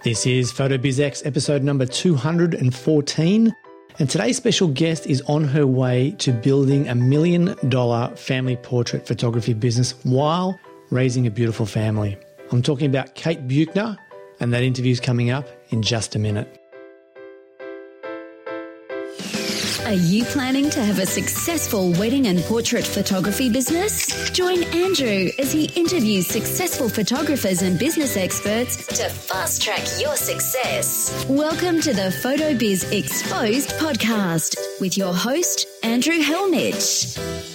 This is PhotoBizX episode number 214, and today's special guest is on her way to building $1 million family portrait photography business while raising a beautiful family. I'm talking about Kate Buechner, and that interview's coming up in just a minute. Are you planning to have a successful wedding and portrait photography business? Join Andrew as he interviews successful photographers and business experts to fast-track your success. Welcome to the PhotoBiz Exposed podcast with your host, Andrew Hellmich.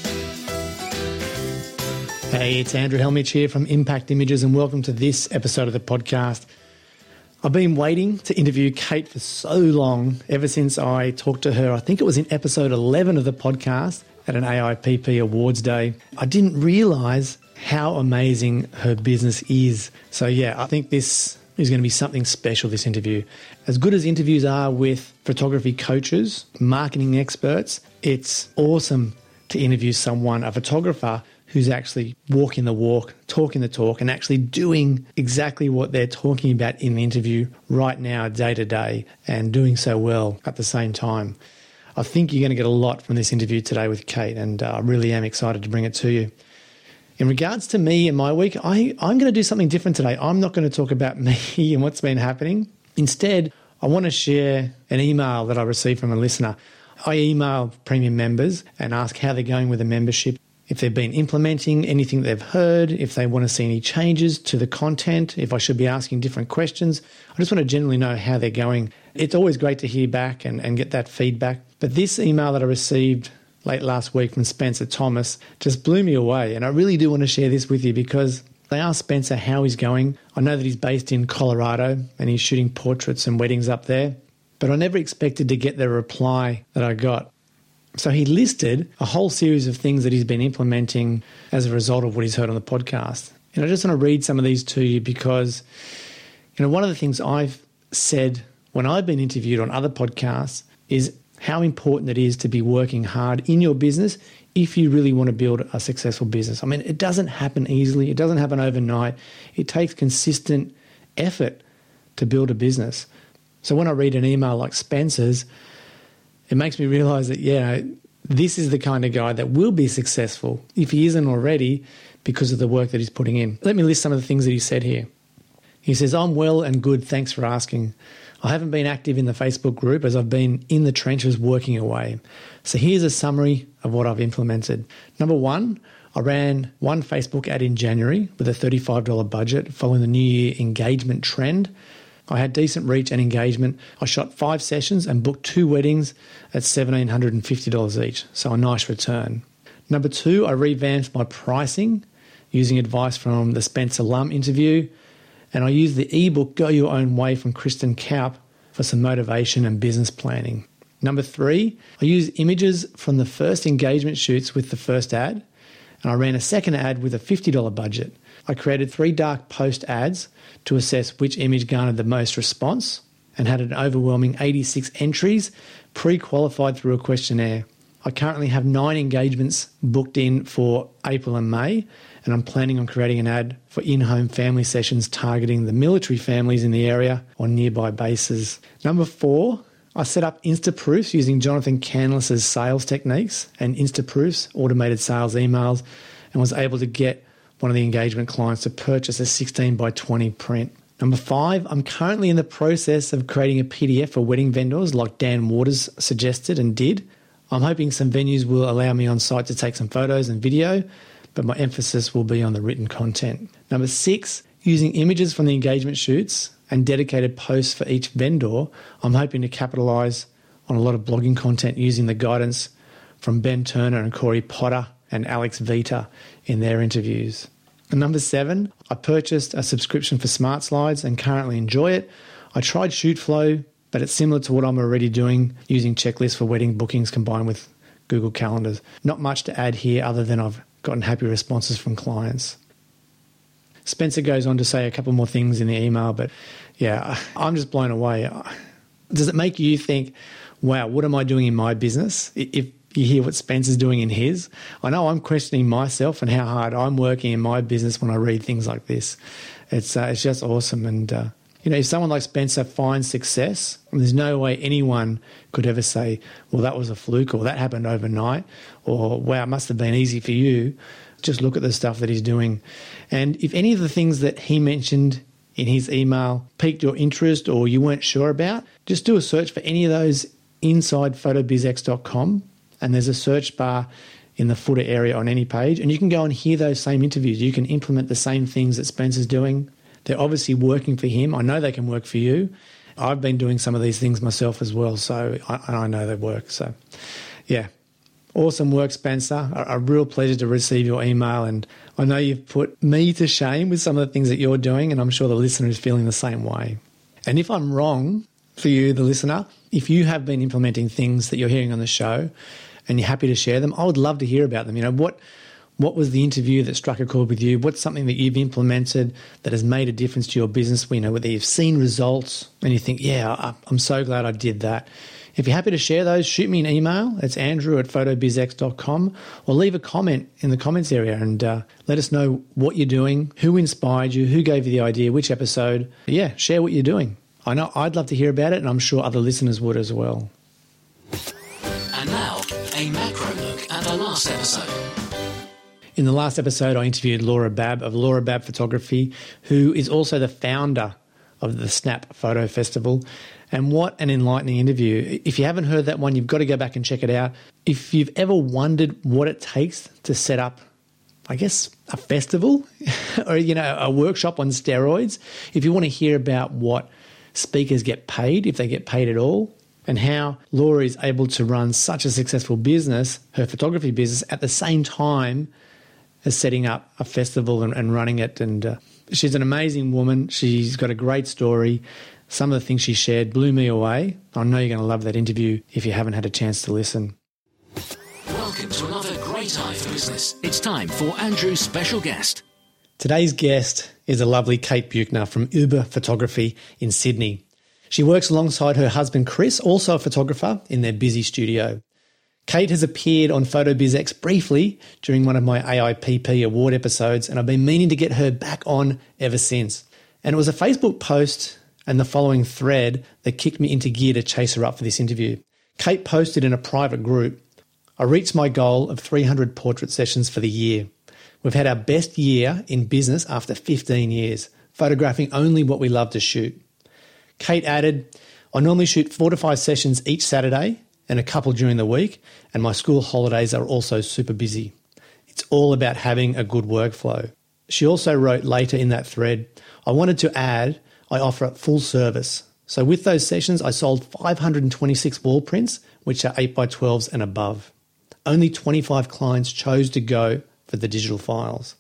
Hey, it's Andrew Hellmich here from Impact Images, and welcome to this episode of the podcast. I've been waiting to interview Kate for so long, ever since I talked to her. I think it was in episode 11 of the podcast at an AIPP Awards Day. I didn't realise how amazing her business is. So yeah, I think this is going to be something special, this interview. As good as interviews are with photography coaches, marketing experts, it's awesome to interview someone, a photographer, who's actually walking the walk, talking the talk, and actually doing exactly what they're talking about in the interview right now, day to day, and doing so well at the same time. I think you're going to get a lot from this interview today with Kate, and I really am excited to bring it to you. In regards to me and my week, I'm going to do something different today. I'm not going to talk about me and what's been happening. Instead, I want to share an email that I received from a listener. I email premium members and ask how they're going with the membership, if they've been implementing anything they've heard, if they want to see any changes to the content, if I should be asking different questions. I just want to generally know how they're going. It's always great to hear back and get that feedback. But this email that I received late last week from Spencer Thomas just blew me away. And I really do want to share this with you because they asked Spencer how he's going. I know that he's based in Colorado and he's shooting portraits and weddings up there, but I never expected to get the reply that I got. So he listed a whole series of things that he's been implementing as a result of what he's heard on the podcast. And I just want to read some of these to you because, one of the things I've said when I've been interviewed on other podcasts is how important it is to be working hard in your business if you really want to build a successful business. I mean, it doesn't happen easily. It doesn't happen overnight. It takes consistent effort to build a business. So when I read an email like Spencer's, it makes me realize that, this is the kind of guy that will be successful if he isn't already because of the work that he's putting in. Let me list some of the things that he said here. He says, I'm well and good, thanks for asking. I haven't been active in the Facebook group as I've been in the trenches working away. So here's a summary of what I've implemented. Number one, I ran one Facebook ad in January with a $35 budget following the New Year engagement trend. I had decent reach and engagement. I shot 5 sessions and booked 2 weddings at $1,750 each, so a nice return. Number 2, I revamped my pricing using advice from the Spencer Lum interview, and I used the ebook Go Your Own Way from Kristen Kaup for some motivation and business planning. Number 3, I used images from the first engagement shoots with the first ad, and I ran a second ad with a $50 budget. I created 3 dark post ads to assess which image garnered the most response and had an overwhelming 86 entries pre-qualified through a questionnaire. I currently have 9 engagements booked in for April and May, and I'm planning on creating an ad for in-home family sessions targeting the military families in the area on nearby bases. Number 4, I set up Instaproofs using Jonathan Canless's sales techniques and Instaproofs automated sales emails and was able to get one of the engagement clients to purchase a 16 by 20 print. Number 5, I'm currently in the process of creating a PDF for wedding vendors like Dan Waters suggested and did. I'm hoping some venues will allow me on site to take some photos and video, but my emphasis will be on the written content. Number 6, using images from the engagement shoots and dedicated posts for each vendor, I'm hoping to capitalize on a lot of blogging content using the guidance from Ben Turner and Corey Potter and Alex Vita in their interviews. And number 7, I purchased a subscription for Smart Slides and currently enjoy it. I tried ShootFlow, but it's similar to what I'm already doing using checklists for wedding bookings combined with Google Calendars. Not much to add here other than I've gotten happy responses from clients. Spencer goes on to say a couple more things in the email, but I'm just blown away. Does it make you think, wow, what am I doing in my business? If you hear what Spencer's doing in his, I know I'm questioning myself and how hard I'm working in my business when I read things like this. It's just awesome. And You know, if someone like Spencer finds success, there's no way anyone could ever say, well, that was a fluke, or that happened overnight, or wow, it must have been easy for you. Just look at the stuff that he's doing. And if any of the things that he mentioned in his email piqued your interest or you weren't sure about, just do a search for any of those inside photobizx.com, and there's a search bar in the footer area on any page, and you can go and hear those same interviews. You can implement the same things that Spencer's doing. They're obviously working for him. I know they can work for you. I've been doing some of these things myself as well, so I know they work. So, yeah, awesome work, Spencer. A real pleasure to receive your email, and I know you've put me to shame with some of the things that you're doing, and I'm sure the listener is feeling the same way. And if I'm wrong for you, the listener, if you have been implementing things that you're hearing on the show and you're happy to share them, I would love to hear about them. You know, what was the interview that struck a chord with you? What's something that you've implemented that has made a difference to your business? You know, whether you've seen results and you think, yeah, I'm so glad I did that. If you're happy to share those, shoot me an email. It's andrew@photobizx.com, or leave a comment in the comments area and let us know what you're doing, who inspired you, who gave you the idea, which episode. Yeah, share what you're doing. I know I'd love to hear about it, and I'm sure other listeners would as well. And now, a macro look at the last episode. In the last episode, I interviewed Laura Babb of Laura Babb Photography, who is also the founder of the Snap Photo Festival. And what an enlightening interview. If you haven't heard that one, you've got to go back and check it out. If you've ever wondered what it takes to set up, I guess, a festival or, you know, a workshop on steroids, if you want to hear about what speakers get paid, if they get paid at all, and how Laura is able to run such a successful business, her photography business, at the same time as setting up a festival and running it. And she's an amazing woman. She's got a great story. Some of the things she shared blew me away. I know you're going to love that interview if you haven't had a chance to listen. Welcome to another great eye for business. It's time for Andrew's special guest. Today's guest is a lovely Kate Buchner from Uber Photography in Sydney. She works alongside her husband Chris, also a photographer, in their busy studio. Kate has appeared on PhotoBizX briefly during one of my AIPP award episodes, and I've been meaning to get her back on ever since. And it was a Facebook post and the following thread that kicked me into gear to chase her up for this interview. Kate posted in a private group, "I reached my goal of 300 portrait sessions for the year. We've had our best year in business after 15 years, photographing only what we love to shoot." Kate added, "I normally shoot 4 to 5 sessions each Saturday and a couple during the week, and my school holidays are also super busy. It's all about having a good workflow." She also wrote later in that thread, "I wanted to add, I offer full service. So with those sessions, I sold 526 wall prints, which are 8x12s and above. Only 25 clients chose to go for the digital files."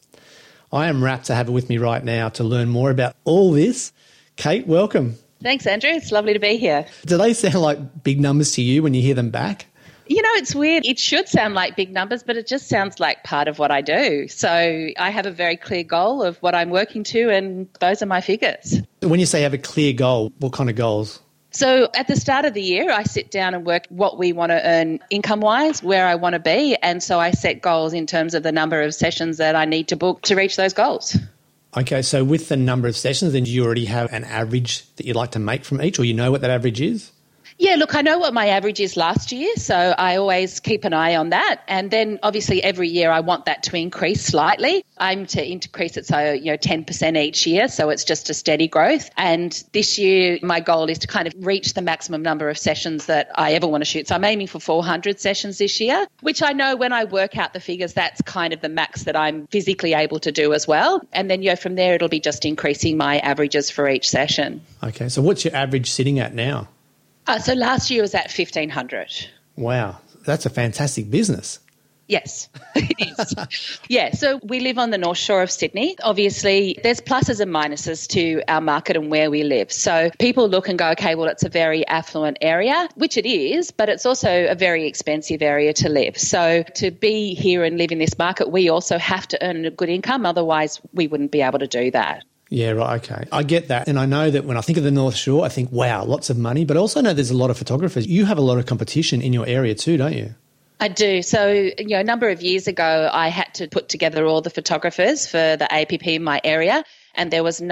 I am rapt to have her with me right now to learn more about all this. Kate, welcome. Thanks, Andrew. It's lovely to be here. Do they sound like big numbers to you when you hear them back? You know, it's weird. It should sound like big numbers, but it just sounds like part of what I do. So I have a very clear goal of what I'm working to, and those are my figures. When you say have a clear goal, what kind of goals? So at the start of the year, I sit down and work what we want to earn income-wise, where I want to be, and so I set goals in terms of the number of sessions that I need to book to reach those goals. Okay, so with the number of sessions, then do you already have an average that you'd like to make from each, or you know what that average is? Yeah, look, I know what my average is last year, so I always keep an eye on that. And then obviously every year I want that to increase slightly. I'm to increase it so, 10% each year, so it's just a steady growth. And this year my goal is to kind of reach the maximum number of sessions that I ever want to shoot. So I'm aiming for 400 sessions this year, which I know when I work out the figures, that's kind of the max that I'm physically able to do as well. And then, from there it'll be just increasing my averages for each session. Okay, so what's your average sitting at now? So last year was at 1,500. Wow, that's a fantastic business. Yes, it is. Yeah, so we live on the North Shore of Sydney. Obviously, there's pluses and minuses to our market and where we live. So people look and go, okay, well, it's a very affluent area, which it is, but it's also a very expensive area to live. So to be here and live in this market, we also have to earn a good income. Otherwise, we wouldn't be able to do that. Yeah, right, okay. I get that. And I know that when I think of the North Shore, I think, wow, lots of money. But I also know there's a lot of photographers. You have a lot of competition in your area too, don't you? I do. So, a number of years ago, I had to put together all the photographers for the APP in my area. and there was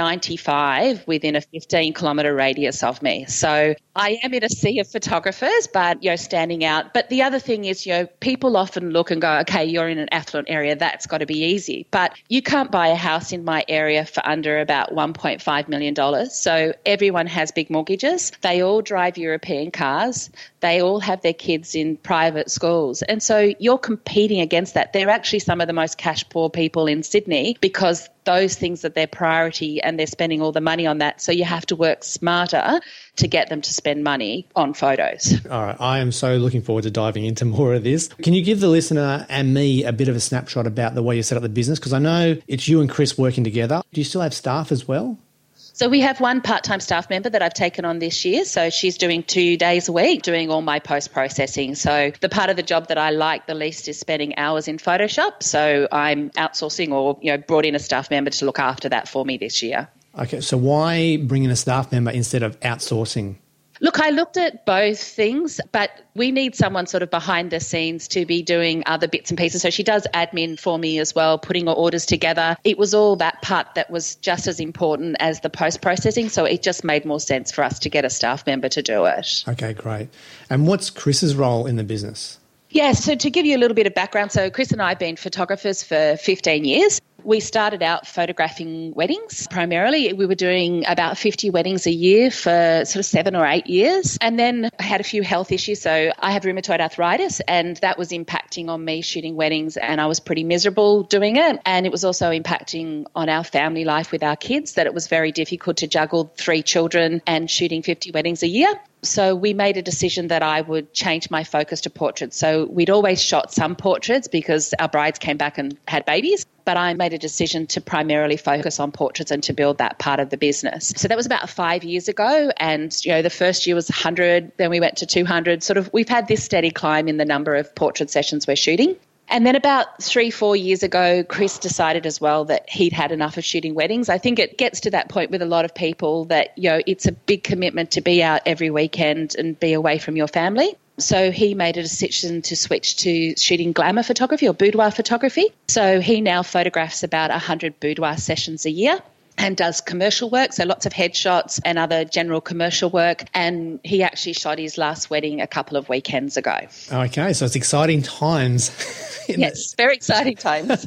95 within a 15-kilometre radius of me. So I am in a sea of photographers, but, standing out. But the other thing is, people often look and go, okay, you're in an affluent area, that's got to be easy. But you can't buy a house in my area for under about $1.5 million. So everyone has big mortgages. They all drive European cars. They all have their kids in private schools. And so you're competing against that. They're actually some of the most cash poor people in Sydney because those things are their priority and they're spending all the money on that. So you have to work smarter to get them to spend money on photos. All right. I am so looking forward to diving into more of this. Can you give the listener and me a bit of a snapshot about the way you set up the business? Because I know it's you and Chris working together. Do you still have staff as well? So we have one part-time staff member that I've taken on this year. So she's doing 2 days a week, doing all my post-processing. So the part of the job that I like the least is spending hours in Photoshop. So I'm outsourcing or, brought in a staff member to look after that for me this year. Okay, so why bring in a staff member instead of outsourcing? Look, I looked at both things, but we need someone sort of behind the scenes to be doing other bits and pieces. So she does admin for me as well, putting her orders together. It was all that part that was just as important as the post-processing. So it just made more sense for us to get a staff member to do it. Okay, great. And what's Chris's role in the business? Yeah, so to give you a little bit of background, so Chris and I have been photographers for 15 years. We started out photographing weddings primarily. We were doing about 50 weddings a year for sort of 7 or 8 years. And then I had a few health issues. So I have rheumatoid arthritis and that was impacting on me shooting weddings and I was pretty miserable doing it. And it was also impacting on our family life with our kids that it was very difficult to juggle 3 children and shooting 50 weddings a year. So we made a decision that I would change my focus to portraits. So we'd always shot some portraits because our brides came back and had babies, but I made a decision to primarily focus on portraits and to build that part of the business. So that was about 5 years ago. And, the first year was 100, then we went to 200. We've had this steady climb in the number of portrait sessions we're shooting. And then about 3-4 years ago, Chris decided as well that he'd had enough of shooting weddings. I think it gets to that point with a lot of people that, it's a big commitment to be out every weekend and be away from your family. So he made a decision to switch to shooting glamour photography or boudoir photography. So he now photographs about 100 boudoir sessions a year and does commercial work, so lots of headshots and other general commercial work. And he actually shot his last wedding a couple of weekends ago. Okay, so it's exciting times. Yes, very exciting times.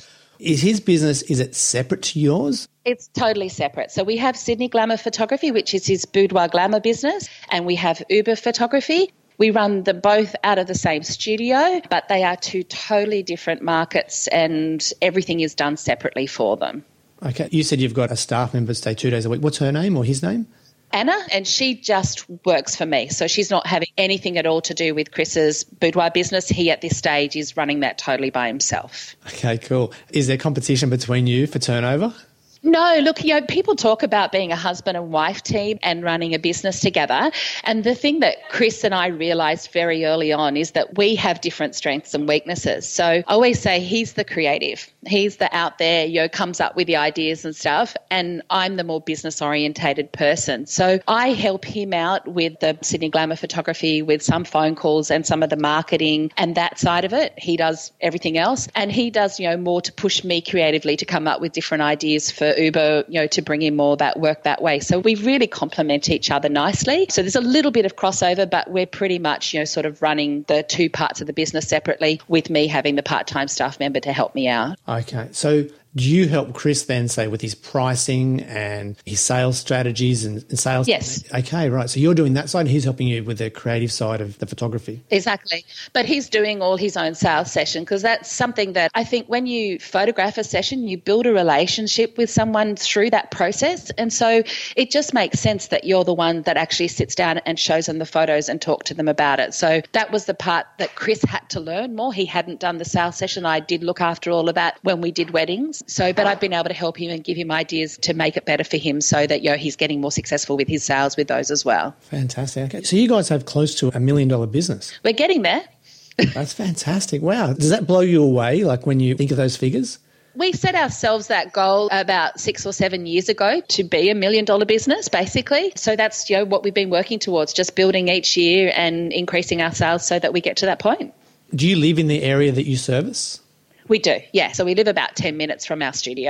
Is his business, is it separate to yours? It's totally separate. So we have Sydney Glamour Photography, which is his boudoir glamour business, and we have Uber Photography. We run them both out of the same studio, but they are 2 totally different markets and everything is done separately for them. Okay. You said you've got a staff member stay 2 days a week. What's her name or his name? Anna, and she just works for me. So she's not having anything at all to do with Chris's boudoir business. He, at this stage, is running that totally by himself. Okay, cool. Is there competition between you for turnover? No, look, people talk about being a husband and wife team and running a business together. And the thing that Chris and I realised very early on is that we have different strengths and weaknesses. So I always say he's the creative. He's the out there, comes up with the ideas and stuff. And I'm the more business orientated person. So I help him out with the Sydney Glamour Photography, with some phone calls and some of the marketing and that side of it. He does everything else. And he does, more to push me creatively to come up with different ideas for Uber, to bring in more that work that way. So we really complement each other nicely. So there's a little bit of crossover, but we're pretty much, sort of running the 2 parts of the business separately, with me having the part-time staff member to help me out. Okay. So do you help Chris then, say, with his pricing and his sales strategies and sales? Yes. Okay, right. So you're doing that side and he's helping you with the creative side of the photography. Exactly. But he's doing all his own sales session, because that's something that I think when you photograph a session, you build a relationship with someone through that process. And so it just makes sense that you're the one that actually sits down and shows them the photos and talk to them about it. So that was the part that Chris had to learn more. He hadn't done the sales session. I did look after all of that when we did weddings. But I've been able to help him and give him ideas to make it better for him so that, he's getting more successful with his sales with those as well. Fantastic. Okay. So you guys have close to $1 million business. We're getting there. That's fantastic. Wow. Does that blow you away, like when you think of those figures? We set ourselves that goal about 6 or 7 years ago to be $1 million business, basically. So that's, what we've been working towards, just building each year and increasing our sales so that we get to that point. Do you live in the area that you service? We do, yeah. So we live about 10 minutes from our studio.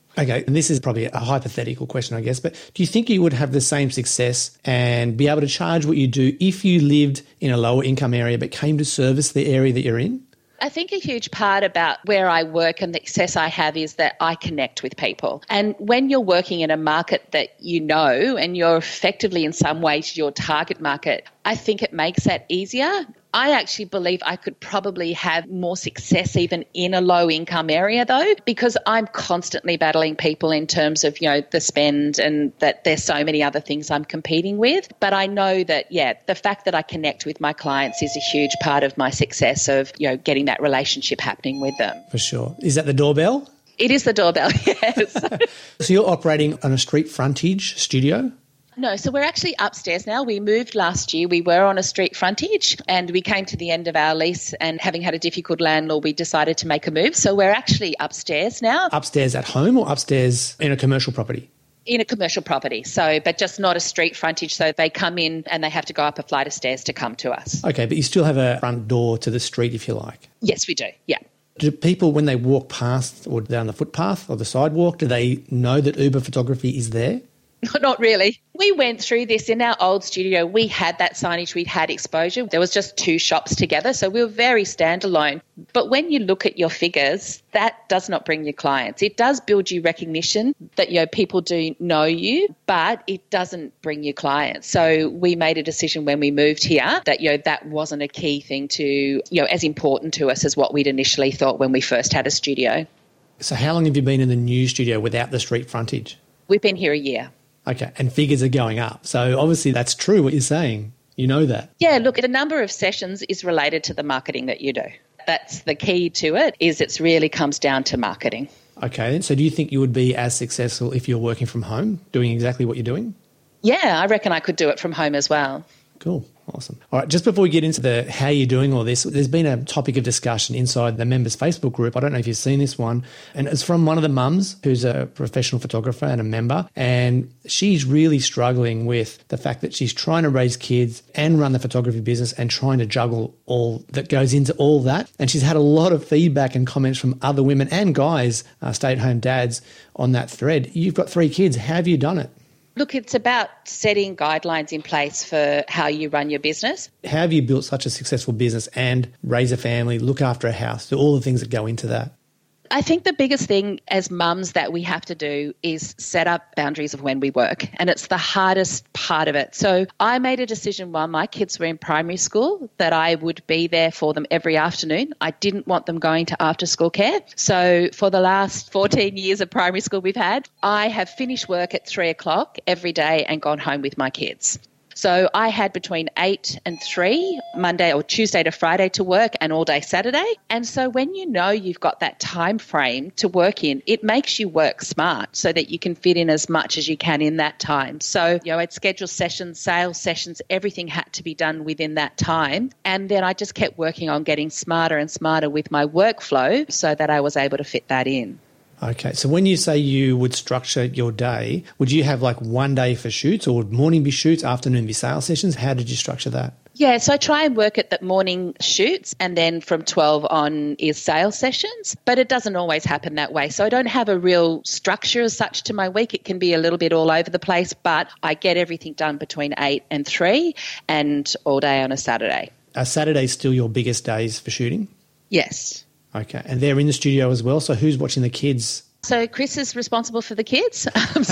Okay, and this is probably a hypothetical question, I guess, but do you think you would have the same success and be able to charge what you do if you lived in a lower income area but came to service the area that you're in? I think a huge part about where I work and the success I have is that I connect with people. And when you're working in a market that you know and you're effectively in some ways your target market, I think it makes that easier. I actually believe I could probably have more success even in a low income area though, because I'm constantly battling people in terms of, the spend and that there's so many other things I'm competing with. But I know that, the fact that I connect with my clients is a huge part of my success of, getting that relationship happening with them. For sure. Is that the doorbell? It is the doorbell, yes. So you're operating on a street frontage studio? No, so we're actually upstairs now. We moved last year. We were on a street frontage and we came to the end of our lease, and having had a difficult landlord, we decided to make a move. So we're actually upstairs now. Upstairs at home or upstairs in a commercial property? In a commercial property, but just not a street frontage. So they come in and they have to go up a flight of stairs to come to us. Okay, but you still have a front door to the street if you like? Yes, we do, yeah. Do people, when they walk past or down the footpath or the sidewalk, do they know that Uber Photography is there? Not really. We went through this in our old studio. We had that signage, we had exposure. There was just 2 shops together, so we were very standalone. But when you look at your figures, that does not bring you clients. It does build you recognition that, people do know you, but it doesn't bring you clients. So we made a decision when we moved here that, that wasn't a key thing to, as important to us as what we'd initially thought when we first had a studio. So how long have you been in the new studio without the street frontage? We've been here a year. Okay, and figures are going up. So obviously that's true what you're saying. You know that. Yeah, look, the number of sessions is related to the marketing that you do. That's the key to it, is it really comes down to marketing. Okay, so do you think you would be as successful if you're working from home, doing exactly what you're doing? Yeah, I reckon I could do it from home as well. Cool. Awesome. All right, just before we get into the how you're doing all this, there's been a topic of discussion inside the members' Facebook group. I don't know if you've seen this one. And it's from one of the mums who's a professional photographer and a member. And she's really struggling with the fact that she's trying to raise kids and run the photography business and trying to juggle all that goes into all that. And she's had a lot of feedback and comments from other women and guys, stay-at-home dads, on that thread. You've got 3 kids. How have you done it? Look, it's about setting guidelines in place for how you run your business. How have you built such a successful business and raise a family, look after a house, do all the things that go into that? I think the biggest thing as mums that we have to do is set up boundaries of when we work, and it's the hardest part of it. So I made a decision while my kids were in primary school that I would be there for them every afternoon. I didn't want them going to after school care. So for the last 14 years of primary school we've had, I have finished work at 3 o'clock every day and gone home with my kids. So I had between 8 and 3, Monday or Tuesday to Friday to work and all day Saturday. And so when you know you've got that time frame to work in, it makes you work smart so that you can fit in as much as you can in that time. So, I'd schedule sessions, sales sessions, everything had to be done within that time. And then I just kept working on getting smarter and smarter with my workflow so that I was able to fit that in. Okay, so when you say you would structure your day, would you have like one day for shoots, or would morning be shoots, afternoon be sales sessions? How did you structure that? Yeah, so I try and work at the morning shoots, and then from 12 on is sales sessions, but it doesn't always happen that way. So I don't have a real structure as such to my week. It can be a little bit all over the place, but I get everything done between 8 and 3 and all day on a Saturday. Are Saturdays still your biggest days for shooting? Yes. Okay, and they're in the studio as well, so who's watching the kids? So Chris is responsible for the kids.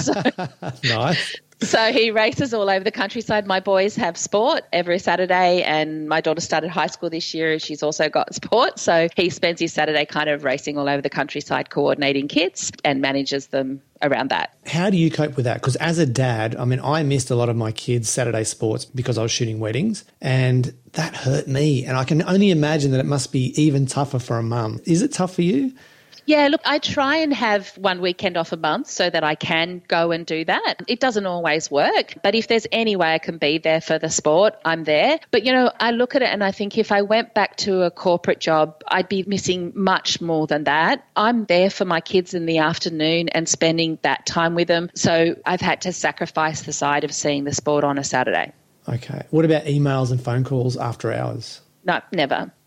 Nice. So he races all over the countryside. My boys have sport every Saturday, and my daughter started high school this year. She's also got sport. So he spends his Saturday kind of racing all over the countryside, coordinating kids, and manages them around that. How do you cope with that? Because as a dad, I missed a lot of my kids' Saturday sports because I was shooting weddings, and that hurt me. And I can only imagine that it must be even tougher for a mum. Is it tough for you? Yeah, look, I try and have one weekend off a month so that I can go and do that. It doesn't always work, but if there's any way I can be there for the sport, I'm there. But, I look at it and I think if I went back to a corporate job, I'd be missing much more than that. I'm there for my kids in the afternoon and spending that time with them. So I've had to sacrifice the side of seeing the sport on a Saturday. Okay. What about emails and phone calls after hours? No, never.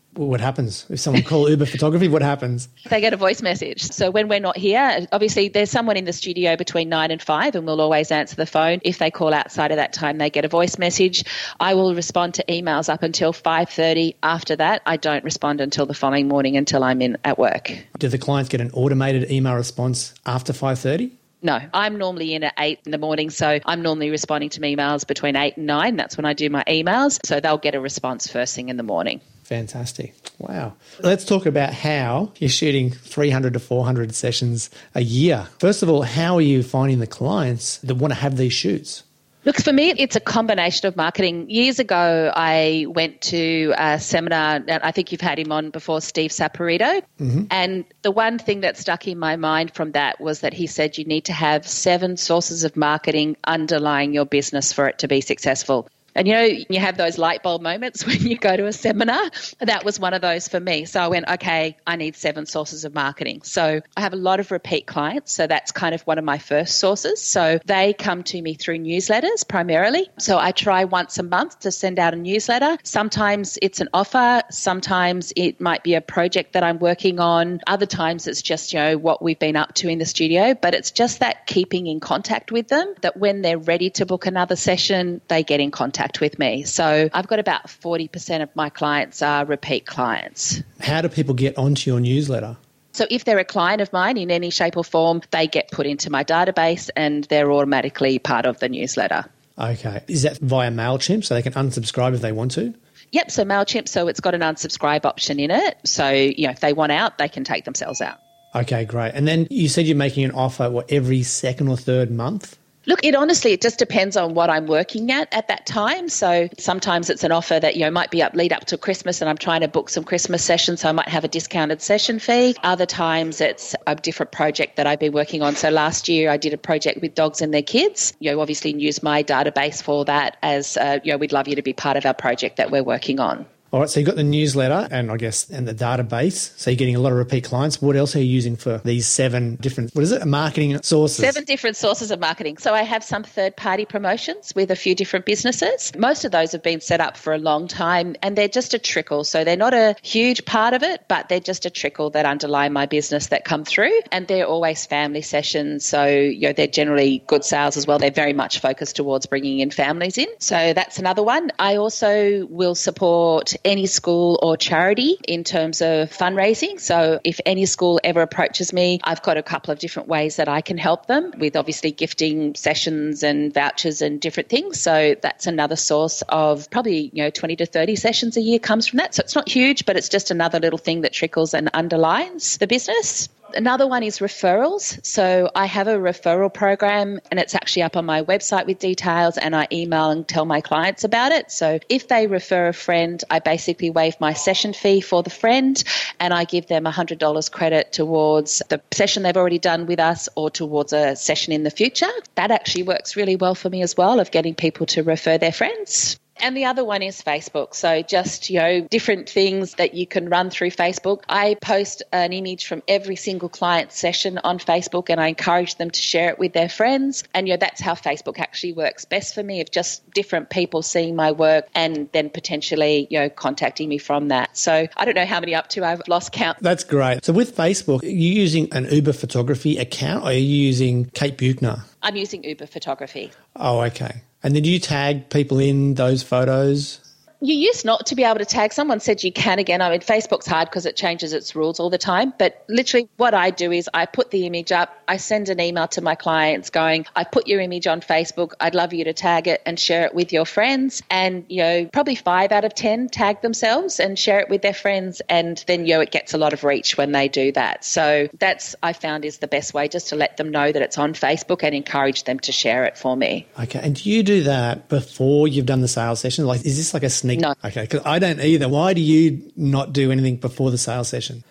What happens if someone call Uber Photography? What happens? They get a voice message. So when we're not here, obviously there's someone in the studio between 9 and 5 and we'll always answer the phone. If they call outside of that time, they get a voice message. I will respond to emails up until 5:30. After that, I don't respond until the following morning until I'm in at work. Do the clients get an automated email response after 5:30? No, I'm normally in at 8 in the morning, so I'm normally responding to emails between 8 and 9. That's when I do my emails. So they'll get a response first thing in the morning. Fantastic. Wow. Let's talk about how you're shooting 300 to 400 sessions a year. First of all, how are you finding the clients that want to have these shoots? Look, for me, it's a combination of marketing. Years ago, I went to a seminar, and I think you've had him on before, Steve Saporito. Mm-hmm. And the one thing that stuck in my mind from that was that he said you need to have 7 sources of marketing underlying your business for it to be successful. And, you know, you have those light bulb moments when you go to a seminar. That was one of those for me. So I went, okay, I need 7 sources of marketing. So I have a lot of repeat clients. So that's kind of one of my first sources. So they come to me through newsletters primarily. So I try once a month to send out a newsletter. Sometimes it's an offer. Sometimes it might be a project that I'm working on. Other times it's just, you know, what we've been up to in the studio. But it's just that keeping in contact with them, that when they're ready to book another session, they get in contact with me. So I've got about 40% of my clients are repeat clients. How do people get onto your newsletter? So if they're a client of mine in any shape or form, they get put into my database and they're automatically part of the newsletter. Okay. Is that via MailChimp so they can unsubscribe if they want to? Yep. So MailChimp, so it's got an unsubscribe option in it. So, you know, if they want out, they can take themselves out. Okay, great. And then you said you're making an offer, every second or third month? Look, it just depends on what I'm working at that time. So sometimes it's an offer that, you know, might be lead up to Christmas and I'm trying to book some Christmas sessions, so I might have a discounted session fee. Other times it's a different project that I've been working on. So last year I did a project with dogs and their kids. You know, obviously use my database for that as, you know, we'd love you to be part of our project that we're working on. All right, so you've got the newsletter and the database. So you're getting a lot of repeat clients. What else are you using for these 7 different, marketing sources? 7 different sources of marketing. So I have some third-party promotions with a few different businesses. Most of those have been set up for a long time and they're just a trickle. So they're not a huge part of it, but they're just a trickle that underlie my business that come through. And they're always family sessions. So, you know, they're generally good sales as well. They're very much focused towards bringing in families in. So that's another one. I also will support any school or charity in terms of fundraising. So if any school ever approaches me, I've got a couple of different ways that I can help them with obviously gifting sessions and vouchers and different things. So that's another source of probably, you know, 20 to 30 sessions a year comes from that. So it's not huge, but it's just another little thing that trickles and underlines the business. Another one is referrals. So I have a referral program and it's actually up on my website with details, and I email and tell my clients about it. So if they refer a friend, I basically waive my session fee for the friend and I give them $100 credit towards the session they've already done with us or towards a session in the future. That actually works really well for me as well, of getting people to refer their friends. And the other one is Facebook. So just, you know, different things that you can run through Facebook. I post an image from every single client session on Facebook and I encourage them to share it with their friends. And, you know, that's how Facebook actually works best for me, of just different people seeing my work and then potentially, you know, contacting me from that. So I don't know how many up to, I've lost count. That's great. So with Facebook, are you using an Uber Photography account or are you using Kate Buchner? I'm using Uber Photography. Oh, okay. And then do you tag people in those photos? You used not to be able to tag. Someone said you can again. I mean, Facebook's hard because it changes its rules all the time. But literally what I do is I put the image up. I send an email to my clients going, I put your image on Facebook. I'd love you to tag it and share it with your friends. And, you know, probably 5 out of 10 tag themselves and share it with their friends. And then, you know, it gets a lot of reach when they do that. So that's, I found, is the best way, just to let them know that it's on Facebook and encourage them to share it for me. Okay. And do you do that before you've done the sales session? Like, is this like a sneak? No. Okay. Because I don't either. Why do you not do anything before the sales session?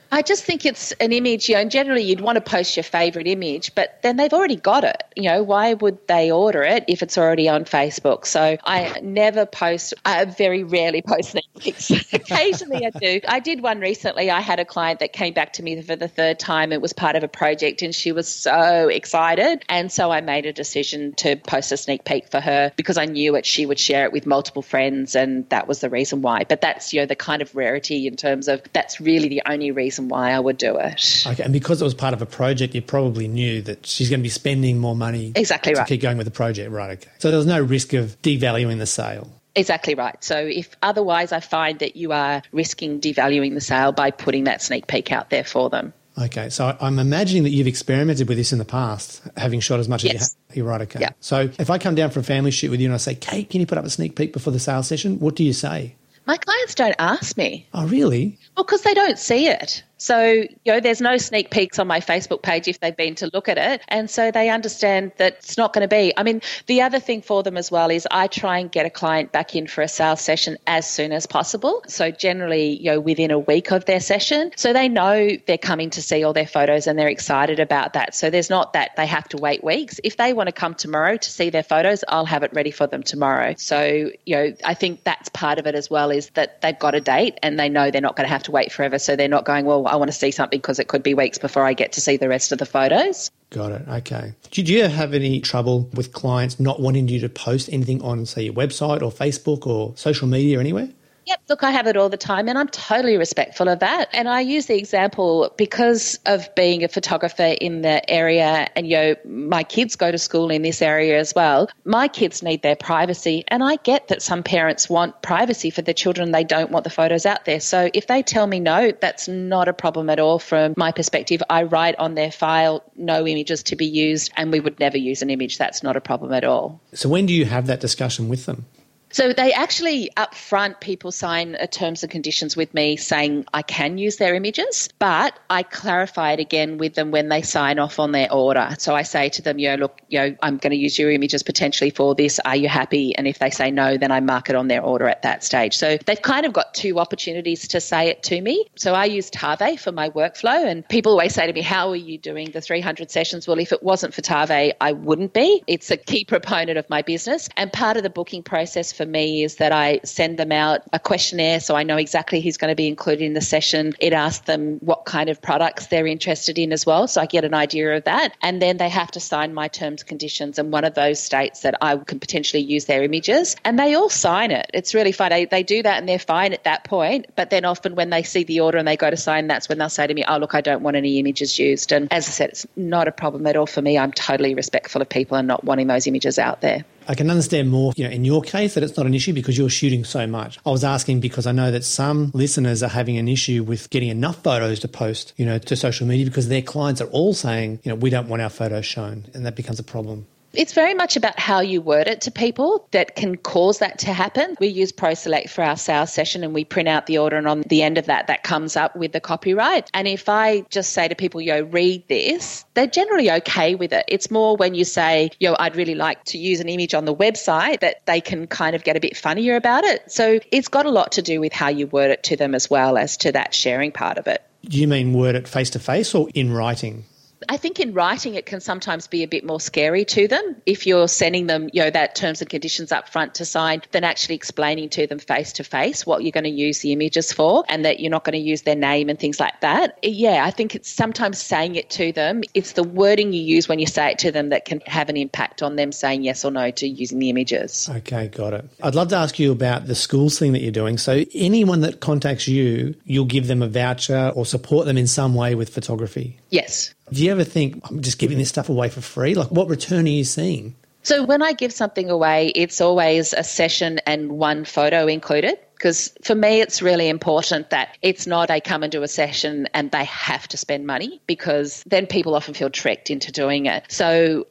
I just think it's an image, and generally you'd want to post your favourite image, but then they've already got it. Why would they order it if it's already on Facebook? So I never post, I very rarely post sneak peeks. Occasionally I do. I did one recently. I had a client that came back to me for the third time. It was part of a project and she was so excited. And so I made a decision to post a sneak peek for her because I knew she would share it with multiple friends, and that was the reason why. But that's, the kind of rarity in terms of that's really the only reason why I would do it. Okay, and because it was part of a project, you probably knew that she's going to be spending more money to keep going with the project. Right, okay. So there was no risk of devaluing the sale. Exactly right. So if otherwise I find that you are risking devaluing the sale by putting that sneak peek out there for them. Okay, so I'm imagining that you've experimented with this in the past, having shot as much as you have. You're right, okay. Yeah. So if I come down for a family shoot with you and I say, Kate, can you put up a sneak peek before the sales session? What do you say? My clients don't ask me. Oh, really? Well, because they don't see it. So, there's no sneak peeks on my Facebook page if they've been to look at it. And so they understand that it's not going to be. I mean, the other thing for them as well is I try and get a client back in for a sales session as soon as possible. So generally, within a week of their session. So they know they're coming to see all their photos and they're excited about that. So there's not that they have to wait weeks. If they want to come tomorrow to see their photos, I'll have it ready for them tomorrow. So, I think that's part of it as well, is that they've got a date and they know they're not going to have to wait forever. So they're not going, well, I want to see something because it could be weeks before I get to see the rest of the photos. Got it. Okay. Did you have any trouble with clients not wanting you to post anything on, say, your website or Facebook or social media or anywhere? Yep, look, I have it all the time and I'm totally respectful of that. And I use the example because of being a photographer in the area and, my kids go to school in this area as well. My kids need their privacy, and I get that some parents want privacy for their children. They don't want the photos out there. So if they tell me no, that's not a problem at all from my perspective. I write on their file, no images to be used, and we would never use an image. That's not a problem at all. So when do you have that discussion with them? So they actually, up front, people sign a terms and conditions with me saying I can use their images, but I clarify it again with them when they sign off on their order. So I say to them, look, I'm going to use your images potentially for this. Are you happy? And if they say no, then I mark it on their order at that stage. So they've kind of got two opportunities to say it to me. So I use Tave for my workflow, and people always say to me, how are you doing the 300 sessions? Well, if it wasn't for Tave, I wouldn't be. It's a key proponent of my business, and part of the booking process for me is that I send them out a questionnaire so I know exactly who's going to be included in the session. It asks them what kind of products they're interested in as well, so I get an idea of that. And then they have to sign my terms and conditions, and one of those states that I can potentially use their images. And they all sign it. It's really fun. They do that and they're fine at that point, but then often when they see the order and they go to sign, that's when they'll say to me, oh, look, I don't want any images used. And as I said, it's not a problem at all for me. I'm totally respectful of people and not wanting those images out there. I can understand more, in your case that it's not an issue because you're shooting so much. I was asking because I know that some listeners are having an issue with getting enough photos to post, to social media because their clients are all saying, we don't want our photos shown, and that becomes a problem. It's very much about how you word it to people that can cause that to happen. We use ProSelect for our sales session and we print out the order, and on the end of that comes up with the copyright. And if I just say to people, read this, they're generally okay with it. It's more when you say, I'd really like to use an image on the website, that they can kind of get a bit funnier about it. So it's got a lot to do with how you word it to them as well as to that sharing part of it. Do you mean word it face-to-face or in writing? I think in writing it can sometimes be a bit more scary to them if you're sending them, that terms and conditions up front to sign than actually explaining to them face to face what you're going to use the images for and that you're not going to use their name and things like that. Yeah, I think it's sometimes saying it to them. It's the wording you use when you say it to them that can have an impact on them saying yes or no to using the images. Okay, got it. I'd love to ask you about the schools thing that you're doing. So anyone that contacts you, you'll give them a voucher or support them in some way with photography? Yes. Do you ever think, I'm just giving this stuff away for free? Like, what return are you seeing? So when I give something away, it's always a session and one photo included. Because for me, it's really important that it's not they come and do a session and they have to spend money, because then people often feel tricked into doing it. So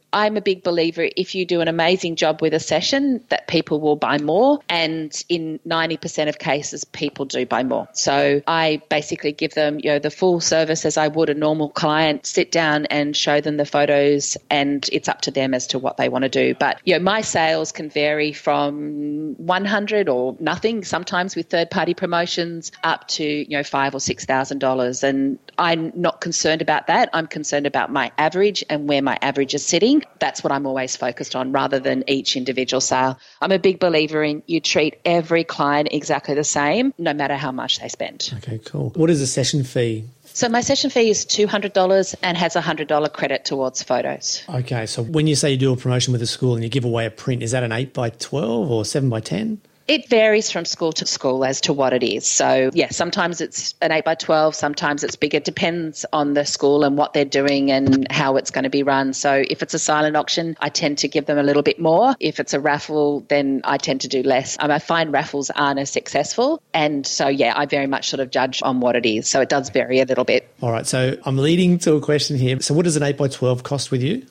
I'm a big believer if you do an amazing job with a session that people will buy more, and in 90% of cases people do buy more. So I basically give them, the full service as I would a normal client, sit down and show them the photos, and it's up to them as to what they want to do. But my sales can vary from 100 or nothing, sometimes with third-party promotions, up to $5,000 or $6,000, and I'm not concerned about that. I'm concerned about my average and where my average is sitting. That's what I'm always focused on, rather than each individual sale. I'm a big believer in you treat every client exactly the same, no matter how much they spend. Okay, cool. What is the session fee? So my session fee is $200 and has a $100 credit towards photos. Okay, so when you say you do a promotion with a school and you give away a print, is that an 8x12 or 7x10? It varies from school to school as to what it is. So, sometimes it's an 8x12, sometimes it's bigger. It depends on the school and what they're doing and how it's going to be run. So if it's a silent auction, I tend to give them a little bit more. If it's a raffle, then I tend to do less. I find raffles aren't as successful. And so, I very much sort of judge on what it is. So it does vary a little bit. All right. So I'm leading to a question here. So what does an 8x12 cost with you?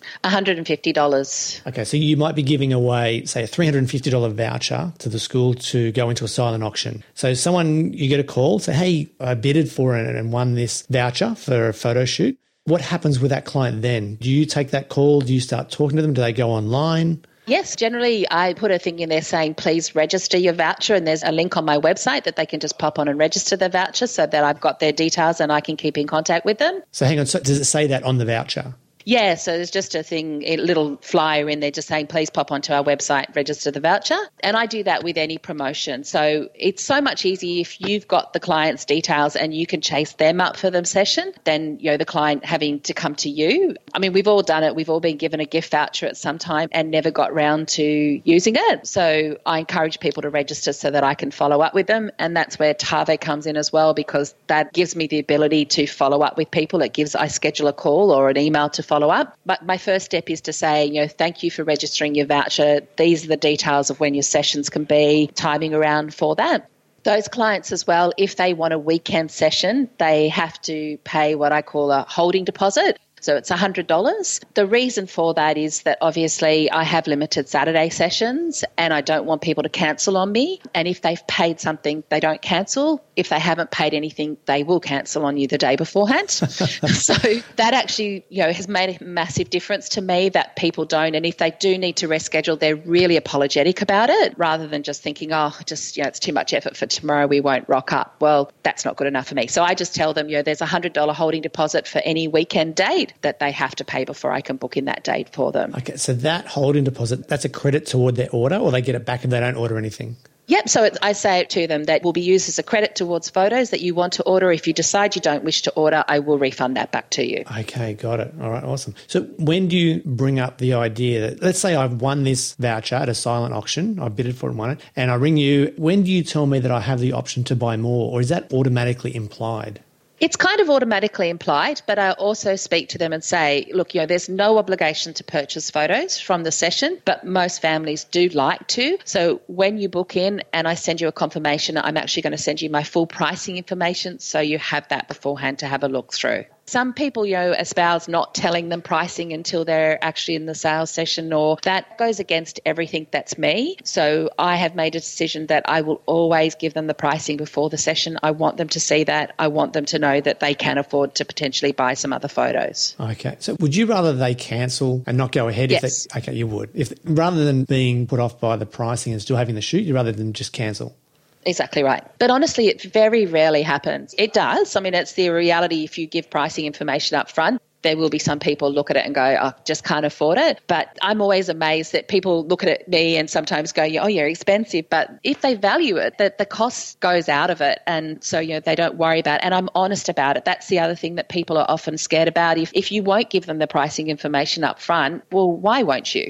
$150. Okay. So you might be giving away, say, a $350 voucher to the school to go into a silent auction. So you get a call, say, hey, I bidded for it and won this voucher for a photo shoot. What happens with that client then? Do you take that call? Do you start talking to them? Do they go online? Yes, generally I put a thing in there saying, please register your voucher, and there's a link on my website that they can just pop on and register their voucher so that I've got their details and I can keep in contact with them. So hang on, so does it say that on the voucher? Yeah, so there's just a little flyer in there just saying, please pop onto our website, register the voucher. And I do that with any promotion. So it's so much easier if you've got the client's details and you can chase them up for the session than, the client having to come to you. I mean, we've all done it. We've all been given a gift voucher at some time and never got round to using it. So I encourage people to register so that I can follow up with them. And that's where Tave comes in as well, because that gives me the ability to follow up with people. I schedule a call or an email to follow up. But my first step is to say, thank you for registering your voucher. These are the details of when your sessions can be, timing around for that. Those clients as well, if they want a weekend session, they have to pay what I call a holding deposit. So it's $100. The reason for that is that obviously I have limited Saturday sessions and I don't want people to cancel on me. And if they've paid something, they don't cancel. If they haven't paid anything, they will cancel on you the day beforehand. So that actually, has made a massive difference to me that people don't. And if they do need to reschedule, they're really apologetic about it rather than just thinking, it's too much effort for tomorrow, we won't rock up. Well, that's not good enough for me. So I just tell them, there's a $100 holding deposit for any weekend date that they have to pay before I can book in that date for them. Okay, so that holding deposit, that's a credit toward their order, or they get it back if they don't order anything? Yep, so I say it to them that will be used as a credit towards photos that you want to order. If you decide you don't wish to order, I will refund that back to you. Okay, got it. All right, awesome. So when do you bring up the idea that, let's say I've won this voucher at a silent auction, I bidded for it and won it, and I ring you, when do you tell me that I have the option to buy more, or is that automatically implied? It's kind of automatically implied, but I also speak to them and say, look, there's no obligation to purchase photos from the session, but most families do like to. So when you book in and I send you a confirmation, I'm actually going to send you my full pricing information so you have that beforehand to have a look through. Some people, espouse not telling them pricing until they're actually in the sales session, or that goes against everything that's me. So I have made a decision that I will always give them the pricing before the session. I want them to see that. I want them to know that they can afford to potentially buy some other photos. Okay. So would you rather they cancel and not go ahead? Yes. Okay, you would. Rather than being put off by the pricing and still having the shoot, you'd rather than just cancel? Exactly right. But honestly, it very rarely happens. It does. I mean, it's the reality if you give pricing information up front. There will be some people look at it and go, just can't afford it. But I'm always amazed that people look at me and sometimes go, you're expensive. But if they value it, that the cost goes out of it. And so, they don't worry about it. And I'm honest about it. That's the other thing that people are often scared about. If you won't give them the pricing information up front, well, why won't you?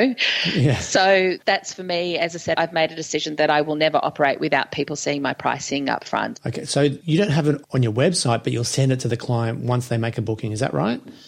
Yeah. So that's for me, as I said, I've made a decision that I will never operate without people seeing my pricing up front. Okay. So you don't have it on your website, but you'll send it to the client once they make a booking. Is that right?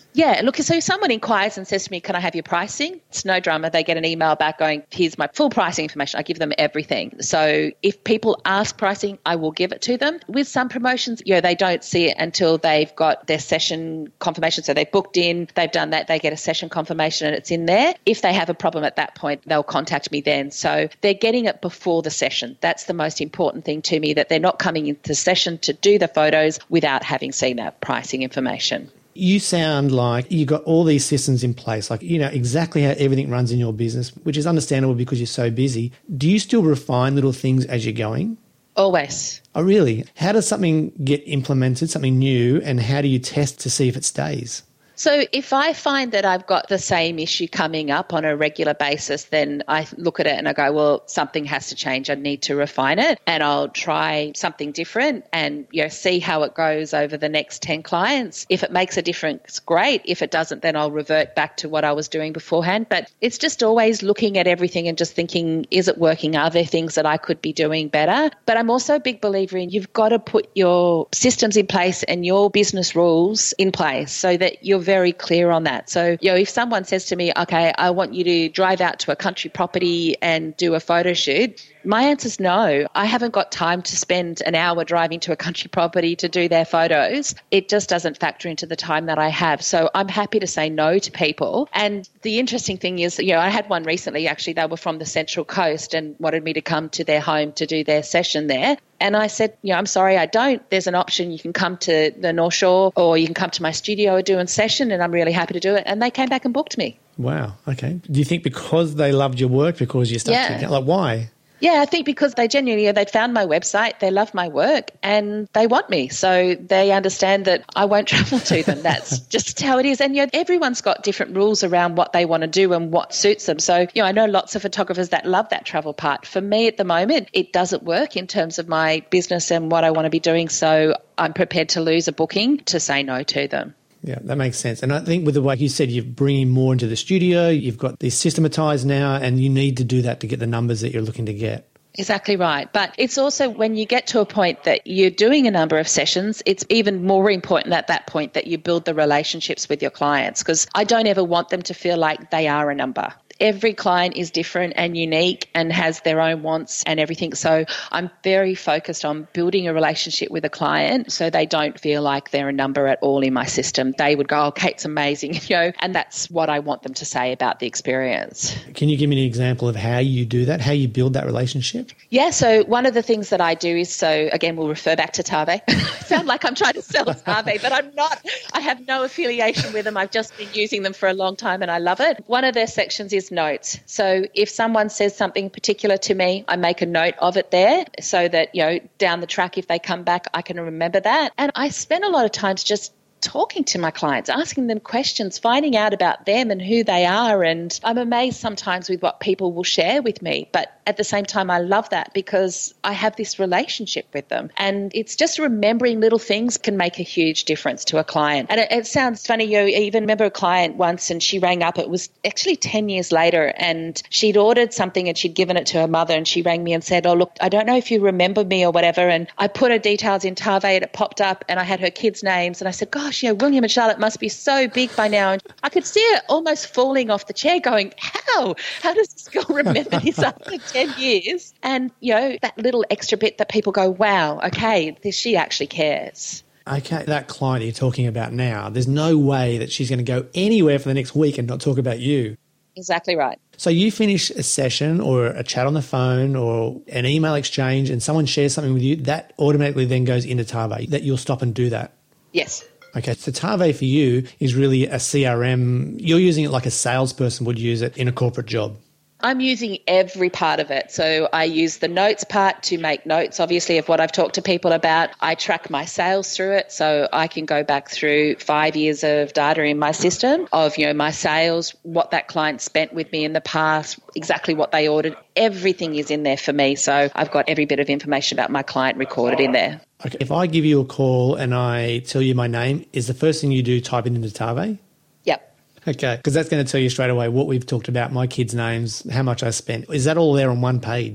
Yeah, look, so if someone inquires and says to me, can I have your pricing? It's no drama. They get an email back going, here's my full pricing information. I give them everything. So if people ask pricing, I will give it to them. With some promotions, they don't see it until they've got their session confirmation. So they've booked in, they've done that, they get a session confirmation and it's in there. If they have a problem at that point, they'll contact me then. So they're getting it before the session. That's the most important thing to me, that they're not coming into session to do the photos without having seen that pricing information. You sound like you've got all these systems in place, like you know exactly how everything runs in your business, which is understandable because you're so busy. Do you still refine little things as you're going? Always. Oh, really? How does something get implemented, something new, and how do you test to see if it stays? So if I find that I've got the same issue coming up on a regular basis, then I look at it and I go, well, something has to change. I need to refine it, and I'll try something different and see how it goes over the next 10 clients. If it makes a difference, great. If it doesn't, then I'll revert back to what I was doing beforehand. But it's just always looking at everything and just thinking, is it working? Are there things that I could be doing better? But I'm also a big believer in you've got to put your systems in place and your business rules in place so that you're very clear on that. So, if someone says to me, okay, I want you to drive out to a country property and do a photo shoot, my answer is no. I haven't got time to spend an hour driving to a country property to do their photos. It just doesn't factor into the time that I have. So I'm happy to say no to people. And the interesting thing is, I had one recently, actually, they were from the Central Coast and wanted me to come to their home to do their session there. And I said, I'm sorry, I don't. There's an option. You can come to the North Shore or you can come to my studio and do a session, and I'm really happy to do it. And they came back and booked me. Wow. Okay. Do you think because they loved your work, because you stuck together? Like, why? Yeah, I think because they genuinely, they'd found my website, they love my work and they want me. So they understand that I won't travel to them. That's just how it is. And everyone's got different rules around what they want to do and what suits them. So, I know lots of photographers that love that travel part. For me at the moment, it doesn't work in terms of my business and what I want to be doing. So I'm prepared to lose a booking to say no to them. Yeah, that makes sense. And I think with the way you said, you're bringing more into the studio, you've got these systematized now, and you need to do that to get the numbers that you're looking to get. Exactly right. But it's also when you get to a point that you're doing a number of sessions, it's even more important at that point that you build the relationships with your clients, because I don't ever want them to feel like they are a number. Every client is different and unique and has their own wants and everything. So I'm very focused on building a relationship with a client so they don't feel like they're a number at all in my system. They would go, oh, Kate's amazing, and that's what I want them to say about the experience. Can you give me an example of how you do that, how you build that relationship? Yeah, so one of the things that I do is, so again, we'll refer back to Tave. Sound like I'm trying to sell Tave, but I'm not. I have no affiliation with them. I've just been using them for a long time and I love it. One of their sections is notes. So if someone says something particular to me, I make a note of it there so that, down the track, if they come back, I can remember that. And I spend a lot of times just talking to my clients, asking them questions, finding out about them and who they are. And I'm amazed sometimes with what people will share with me. But at the same time, I love that because I have this relationship with them. And it's just remembering little things can make a huge difference to a client. And it sounds funny, I even remember a client once and she rang up. It was actually 10 years later and she'd ordered something and she'd given it to her mother and she rang me and said, oh, look, I don't know if you remember me or whatever. And I put her details in Tave and it popped up and I had her kids' names. And I said, gosh, William and Charlotte must be so big by now. And I could see her almost falling off the chair going, how? How does this girl remember this after 10 years? And, that little extra bit that people go, wow, okay, she actually cares. Okay, that client you're talking about now, there's no way that she's going to go anywhere for the next week and not talk about you. Exactly right. So you finish a session or a chat on the phone or an email exchange and someone shares something with you, that automatically then goes into Tave, that you'll stop and do that? Yes. Okay, so Tave for you is really a CRM. You're using it like a salesperson would use it in a corporate job. I'm using every part of it. So I use the notes part to make notes, obviously, of what I've talked to people about. I track my sales through it. So I can go back through 5 years of data in my system of, my sales, what that client spent with me in the past, exactly what they ordered. Everything is in there for me. So I've got every bit of information about my client recorded in there. Okay, if I give you a call and I tell you my name, is the first thing you do type it into Tave? Yep. Okay, because that's going to tell you straight away what we've talked about, my kids' names, how much I spent. Is that all there on one page?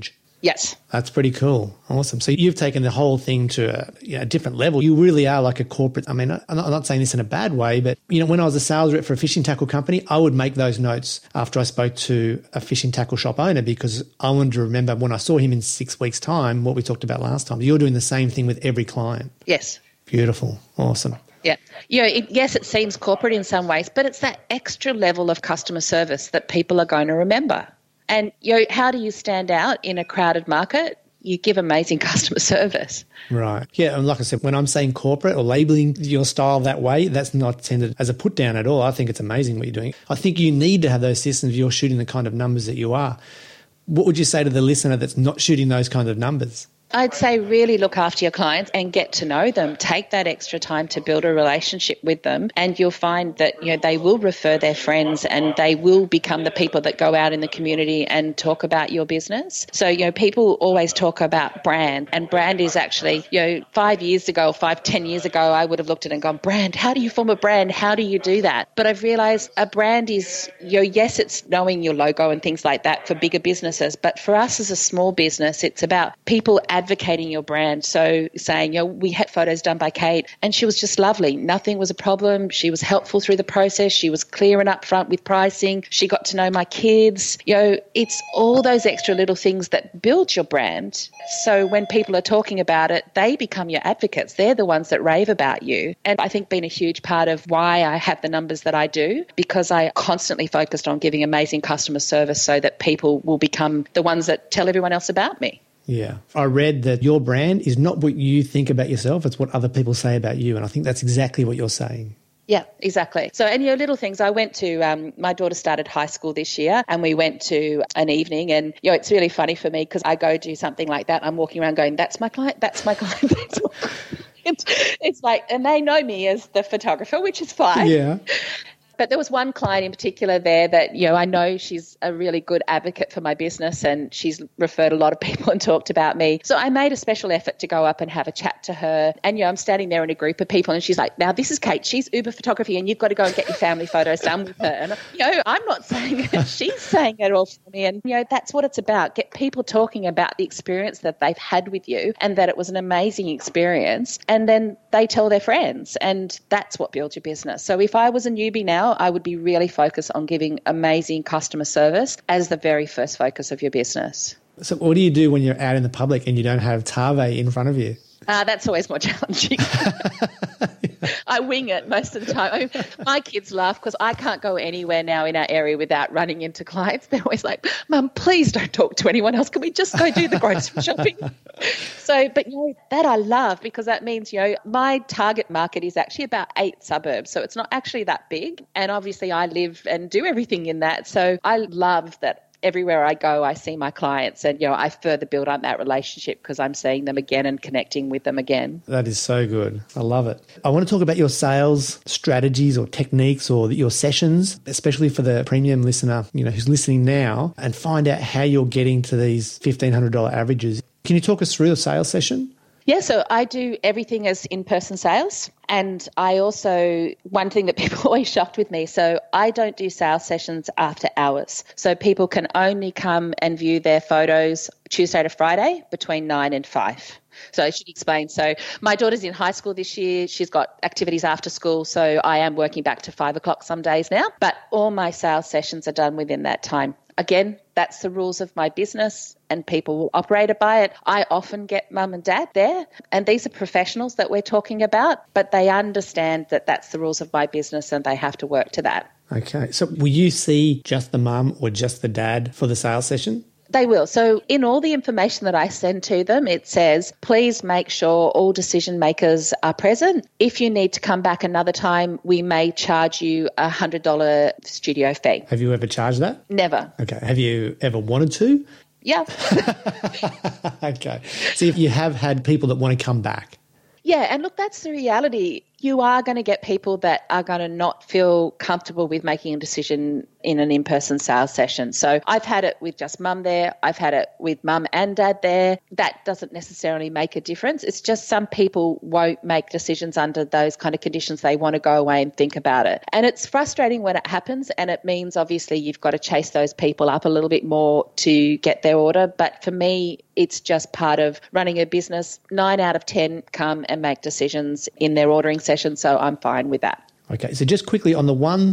Yes. That's pretty cool. Awesome. So you've taken the whole thing to a different level. You really are like a corporate. I mean, I'm not saying this in a bad way, but, when I was a sales rep for a fishing tackle company, I would make those notes after I spoke to a fishing tackle shop owner because I wanted to remember when I saw him in 6 weeks' time, what we talked about last time. You're doing the same thing with every client. Yes. Beautiful. Awesome. Yeah. Yes, it seems corporate in some ways, but it's that extra level of customer service that people are going to remember. And, how do you stand out in a crowded market? You give amazing customer service. Right. Yeah. And like I said, when I'm saying corporate or labeling your style that way, that's not intended as a put down at all. I think it's amazing what you're doing. I think you need to have those systems if you're shooting the kind of numbers that you are. What would you say to the listener that's not shooting those kind of numbers? I'd say really look after your clients and get to know them. Take that extra time to build a relationship with them, and you'll find that they will refer their friends and they will become the people that go out in the community and talk about your business. So, people always talk about brand, and brand is actually, 5 years ago, 10 years ago, I would have looked at it and gone, brand, how do you form a brand? How do you do that? But I've realised a brand is, yes, it's knowing your logo and things like that for bigger businesses, but for us as a small business, it's about people advocating your brand. So saying, we had photos done by Kate and she was just lovely. Nothing was a problem. She was helpful through the process. She was clear and upfront with pricing. She got to know my kids. It's all those extra little things that build your brand. So when people are talking about it, they become your advocates. They're the ones that rave about you. And I think been a huge part of why I have the numbers that I do, because I constantly focused on giving amazing customer service so that people will become the ones that tell everyone else about me. Yeah. I read that your brand is not what you think about yourself, it's what other people say about you. And I think that's exactly what you're saying. Yeah, exactly. So, and little things. I went to, my daughter started high school this year and we went to an evening and, it's really funny for me because I go do something like that. I'm walking around going, that's my client, that's my client, that's my client. It's like, and they know me as the photographer, which is fine. Yeah. But there was one client in particular there that, I know she's a really good advocate for my business and she's referred a lot of people and talked about me. So I made a special effort to go up and have a chat to her. And, I'm standing there in a group of people and she's like, now this is Kate. She's Uber Photography and you've got to go and get your family photos done with her. And, I'm not saying it. She's saying it all for me. And, that's what it's about. Get people talking about the experience that they've had with you and that it was an amazing experience. And then they tell their friends and that's what builds your business. So if I was a newbie now, I would be really focused on giving amazing customer service as the very first focus of your business. So what do you do when you're out in the public and you don't have Tave in front of you? That's always more challenging. I wing it most of the time. My kids laugh because I can't go anywhere now in our area without running into clients. They're always like, Mum, please don't talk to anyone else. Can we just go do the grocery shopping? So, but that I love because that means, my target market is actually about 8 suburbs. So it's not actually that big. And obviously I live and do everything in that. So I love that. Everywhere I go, I see my clients and, I further build on that relationship because I'm seeing them again and connecting with them again. That is so good. I love it. I want to talk about your sales strategies or techniques or your sessions, especially for the premium listener, who's listening now, and find out how you're getting to these $1,500 averages. Can you talk us through a sales session? Yeah, so I do everything as in-person sales. And I also, one thing that people always shocked with me, so I don't do sales sessions after hours. So people can only come and view their photos Tuesday to Friday between 9 and 5. So I should explain. So my daughter's in high school this year. She's got activities after school. So I am working back to 5 o'clock some days now. But all my sales sessions are done within that time. Again, that's the rules of my business and people will operate by it. I often get mum and dad there and these are professionals that we're talking about, but they understand that that's the rules of my business and they have to work to that. Okay. So will you see just the mum or just the dad for the sales session? They will. So in all the information that I send to them, it says, please make sure all decision makers are present. If you need to come back another time, we may charge you a $100 studio fee. Have you ever charged that? Never. Okay. Have you ever wanted to? Yeah. Okay. So if you have had people that want to come back. Yeah, and look, that's the reality. You are going to get people that are going to not feel comfortable with making a decision in an in-person sales session. So I've had it with just mum there. I've had it with mum and dad there. That doesn't necessarily make a difference. It's just some people won't make decisions under those kind of conditions. They want to go away and think about it. And it's frustrating when it happens, and it means obviously you've got to chase those people up a little bit more to get their order. But for me, it's just part of running a business. 9 out of 10 come and make decisions in their ordering session, so I'm fine with that. Okay, so just quickly on the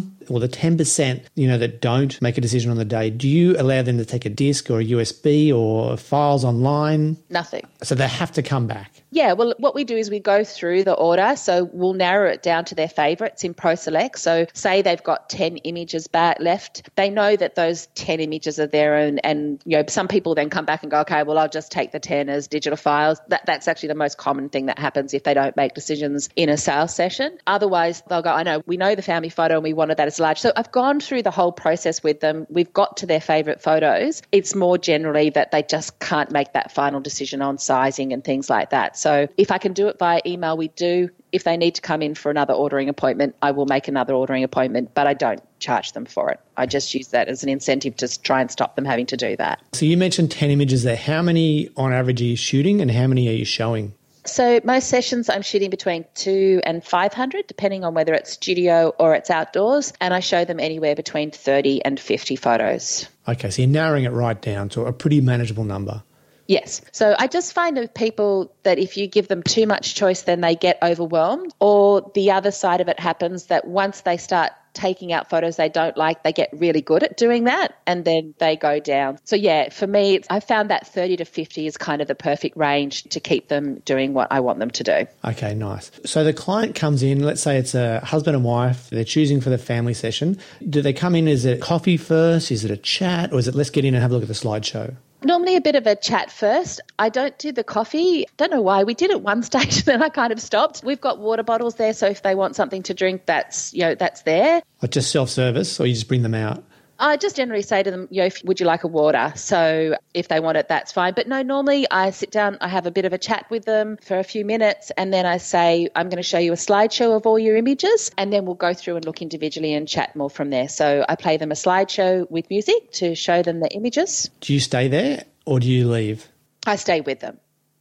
10%, that don't make a decision on the day, do you allow them to take a disc or a USB or files online? Nothing. So they have to come back? Yeah, well, what we do is we go through the order. So we'll narrow it down to their favourites in ProSelect. So say they've got 10 images left. They know that those 10 images are there, and some people then come back and go, okay, well, I'll just take the 10 as digital files. That's actually the most common thing that happens if they don't make decisions in a sales session. Otherwise, they'll go, I know, we know the family photo and we wanted that as large. So I've gone through the whole process with them. We've got to their favourite photos. It's more generally that they just can't make that final decision on sizing and things like that. So if I can do it via email, we do. If they need to come in for another ordering appointment, I will make another ordering appointment, but I don't charge them for it. I just use that as an incentive to try and stop them having to do that. So you mentioned 10 images there. How many on average are you shooting and how many are you showing? So most sessions I'm shooting between 200 and 500, depending on whether it's studio or it's outdoors, and I show them anywhere between 30 and 50 photos. Okay, so you're narrowing it right down to a pretty manageable number. Yes. So I just find with people that if you give them too much choice, then they get overwhelmed, or the other side of it happens that once they start taking out photos they don't like, they get really good at doing that and then they go down. So yeah, for me, I found that 30 to 50 is kind of the perfect range to keep them doing what I want them to do. Okay, nice. So the client comes in, let's say it's a husband and wife, they're choosing for the family session. Do they come in, is it coffee first, is it a chat, or is it let's get in and have a look at the slideshow? Normally a bit of a chat first. I don't do the coffee. Don't know why. We did it one stage, then I kind of stopped. We've got water bottles there, so if they want something to drink, that's there. Like just self-service, or you just bring them out? I just generally say to them, would you like a water? So if they want it, that's fine. But no, normally I sit down, I have a bit of a chat with them for a few minutes, and then I say, I'm going to show you a slideshow of all your images, and then we'll go through and look individually and chat more from there. So I play them a slideshow with music to show them the images. Do you stay there or do you leave? I stay with them.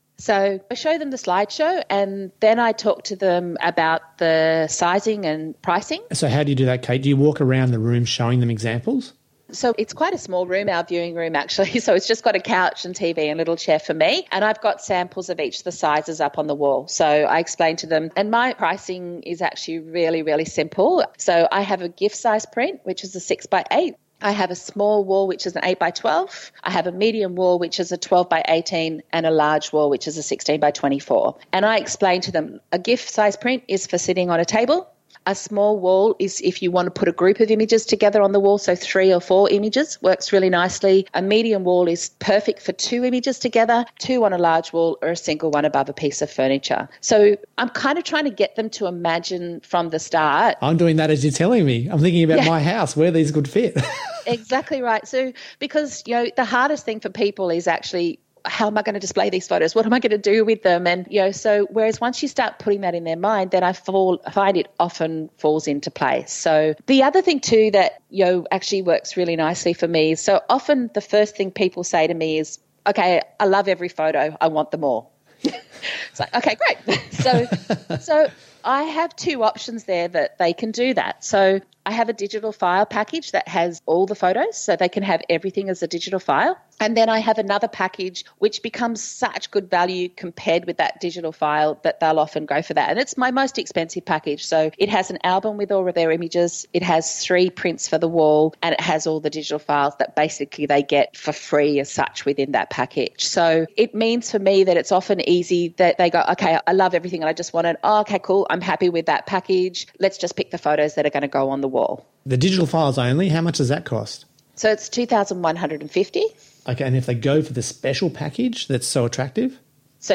So I show them the slideshow and then I talk to them about the sizing and pricing. So how do you do that, Kate? Do you walk around the room showing them examples? So it's quite a small room, our viewing room actually. So it's just got a couch and TV and a little chair for me. And I've got samples of each of the sizes up on the wall. So I explain to them. And my pricing is actually really, really simple. So I have a gift size print, which is a 6x8. I have a small wall, which is an 8x12. I have a medium wall, which is a 12x18, and a large wall, which is a 16x24. And I explain to them a gift size print is for sitting on a table. A small wall is if you want to put a group of images together on the wall, so 3 or 4 images, works really nicely. A medium wall is perfect for 2 images together, 2 on a large wall, or a single one above a piece of furniture. So I'm kind of trying to get them to imagine from the start. I'm doing that as you're telling me. I'm thinking about my house, where these could fit. Exactly right. So because, the hardest thing for people is actually, how am I going to display these photos? What am I going to do with them? And, so whereas once you start putting that in their mind, then I find it often falls into place. So the other thing too that, actually works really nicely for me is so often the first thing people say to me is, okay, I love every photo. I want them all. It's like, okay, great. So I have 2 options there that they can do that. So I have a digital file package that has all the photos, so they can have everything as a digital file. And then I have another package which becomes such good value compared with that digital file that they'll often go for that. And it's my most expensive package. So it has an album with all of their images. It has 3 prints for the wall, and it has all the digital files that basically they get for free as such within that package. So it means for me that it's often easy that they go, okay, I love everything and I just want it. Oh, okay, cool. I'm happy with that package. Let's just pick the photos that are going to go on the wall. The digital files only, how much does that cost? So it's $2,150. Okay, and if they go for the special package that's so attractive? So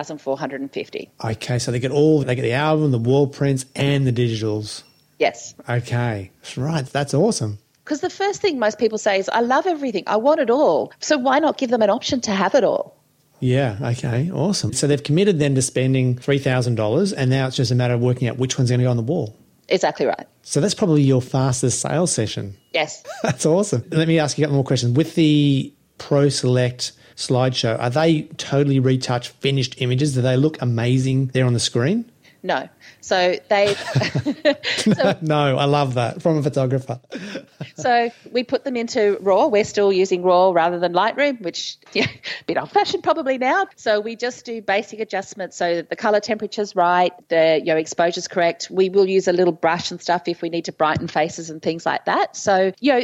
$3,450. Okay, so they get the album, the wall prints, and the digitals. Yes. Okay, that's right. That's awesome. Because the first thing most people say is, I love everything. I want it all. So why not give them an option to have it all? Yeah, okay, awesome. So they've committed then to spending $3,000 and now it's just a matter of working out which one's going to go on the wall. Exactly right. So that's probably your fastest sales session. Yes. That's awesome. Let me ask you a couple more questions. With the Pro Select slideshow, are they totally retouched, finished images? Do they look amazing there on the screen? No. So they... No, I love that from a photographer. So we put them into RAW. We're still using RAW rather than Lightroom, which a bit old-fashioned probably now. So we just do basic adjustments so that the colour temperature's right, the exposure's correct. We will use a little brush and stuff if we need to brighten faces and things like that. So, they're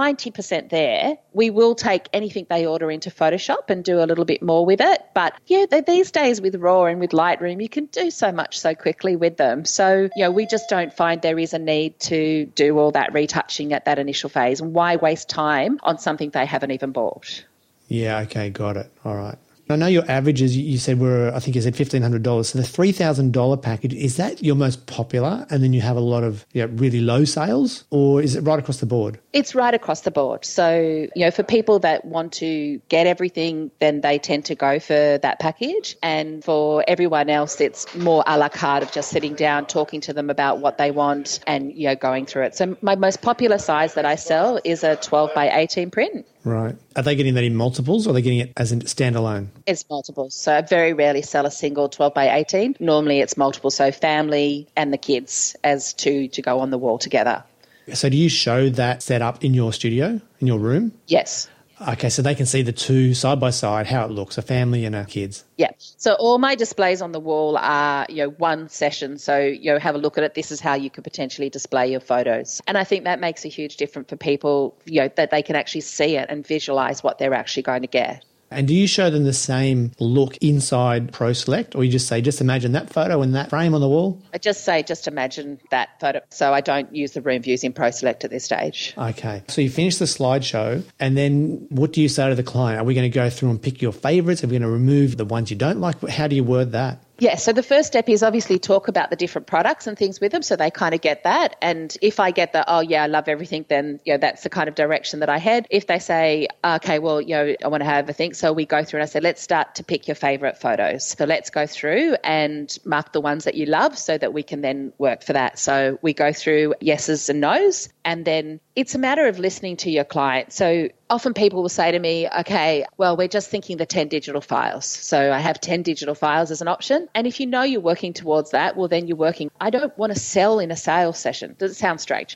90% there. We will take anything they order into Photoshop and do a little bit more with it. But, these days with RAW and with Lightroom, you can do so much so quickly with them. So, we just don't find there is a need to do all that retouching at that initial phase. And why waste time on something they haven't even bought? Yeah, okay, got it. All right. I know your averages, you said I think you said $1,500. So the $3,000 package, is that your most popular and then you have a lot of really low sales, or is it right across the board? It's right across the board. So, for people that want to get everything, then they tend to go for that package. And for everyone else, it's more a la carte of just sitting down, talking to them about what they want and, going through it. So my most popular size that I sell is a 12 by 18 print. Right. Are they getting that in multiples or are they getting it as in standalone? It's multiples. So I very rarely sell a single 12 by 18. Normally it's multiple, so family and the kids as two to go on the wall together. So do you show that set up in your studio, in your room? Yes. Okay, so they can see the two side by side, how it looks, a family and a kids. Yeah. So all my displays on the wall are, one session. So, have a look at it. This is how you could potentially display your photos. And I think that makes a huge difference for people, that they can actually see it and visualize what they're actually going to get. And do you show them the same look inside Pro Select, or you just say, just imagine that photo and that frame on the wall? I just say, just imagine that photo. So I don't use the room views in Pro Select at this stage. Okay. So you finish the slideshow, and then what do you say to the client? Are we going to go through and pick your favourites? Are we going to remove the ones you don't like? How do you word that? Yeah, so the first step is obviously talk about the different products and things with them so they kind of get that. And if I get the, I love everything, then, that's the kind of direction that I head. If they say, okay, well, I want to have a think. So we go through and I say, let's start to pick your favourite photos. So let's go through and mark the ones that you love so that we can then work for that. So we go through yeses and nos, and then it's a matter of listening to your client. So often people will say to me, okay, well, we're just thinking the 10 digital files. So I have 10 digital files as an option. And if you're working towards that, well, then you're working. I don't want to sell in a sales session. Does it sound strange?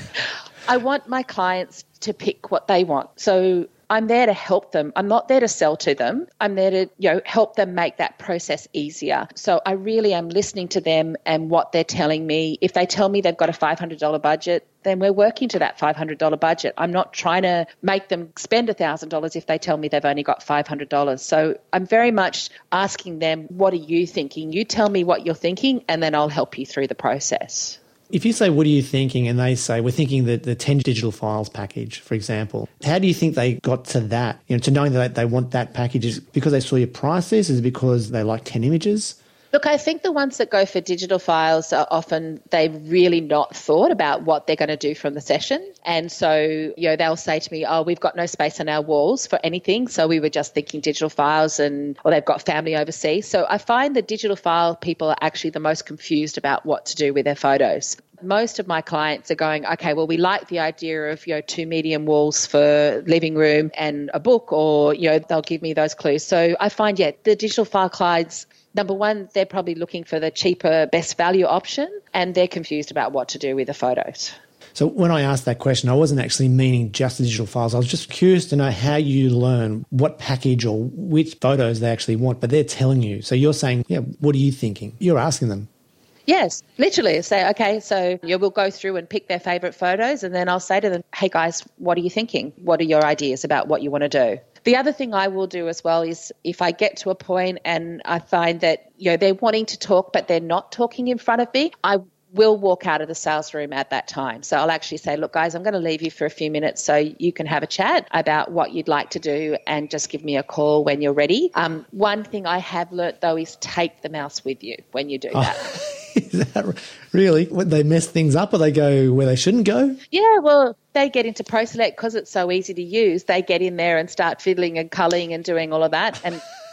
I want my clients to pick what they want. So I'm there to help them. I'm not there to sell to them. I'm there to, help them make that process easier. So I really am listening to them and what they're telling me. If they tell me they've got a $500 budget, then we're working to that $500 budget. I'm not trying to make them spend $1,000 if they tell me they've only got $500. So I'm very much asking them, what are you thinking? You tell me what you're thinking, and then I'll help you through the process. If you say, what are you thinking? And they say, we're thinking that the 10 digital files package, for example. How do you think they got to that? To knowing that they want that package? Is it because they saw your prices? Is it because they like 10 images? Look, I think the ones that go for digital files are often they've really not thought about what they're going to do from the session. And so, they'll say to me, we've got no space on our walls for anything. So we were just thinking digital files or they've got family overseas. So I find the digital file people are actually the most confused about what to do with their photos. Most of my clients are going, okay, well, we like the idea of, 2 medium walls for living room and a book, or, they'll give me those clues. So I find, the digital file clients, number one, they're probably looking for the cheaper, best value option, and they're confused about what to do with the photos. So when I asked that question, I wasn't actually meaning just the digital files. I was just curious to know how you learn what package or which photos they actually want, but they're telling you. So you're saying, what are you thinking? You're asking them. Yes, literally. Say, okay, so we'll go through and pick their favourite photos, and then I'll say to them, hey guys, what are you thinking? What are your ideas about what you want to do? The other thing I will do as well is if I get to a point and I find that, they're wanting to talk but they're not talking in front of me, I will walk out of the sales room at that time. So I'll actually say, look, guys, I'm going to leave you for a few minutes so you can have a chat about what you'd like to do and just give me a call when you're ready. One thing I have learnt, though, is take the mouse with you when you do that. Is that really? When they mess things up or they go where they shouldn't go? Yeah, well, they get into Pro Select because it's so easy to use. They get in there and start fiddling and culling and doing all of that. And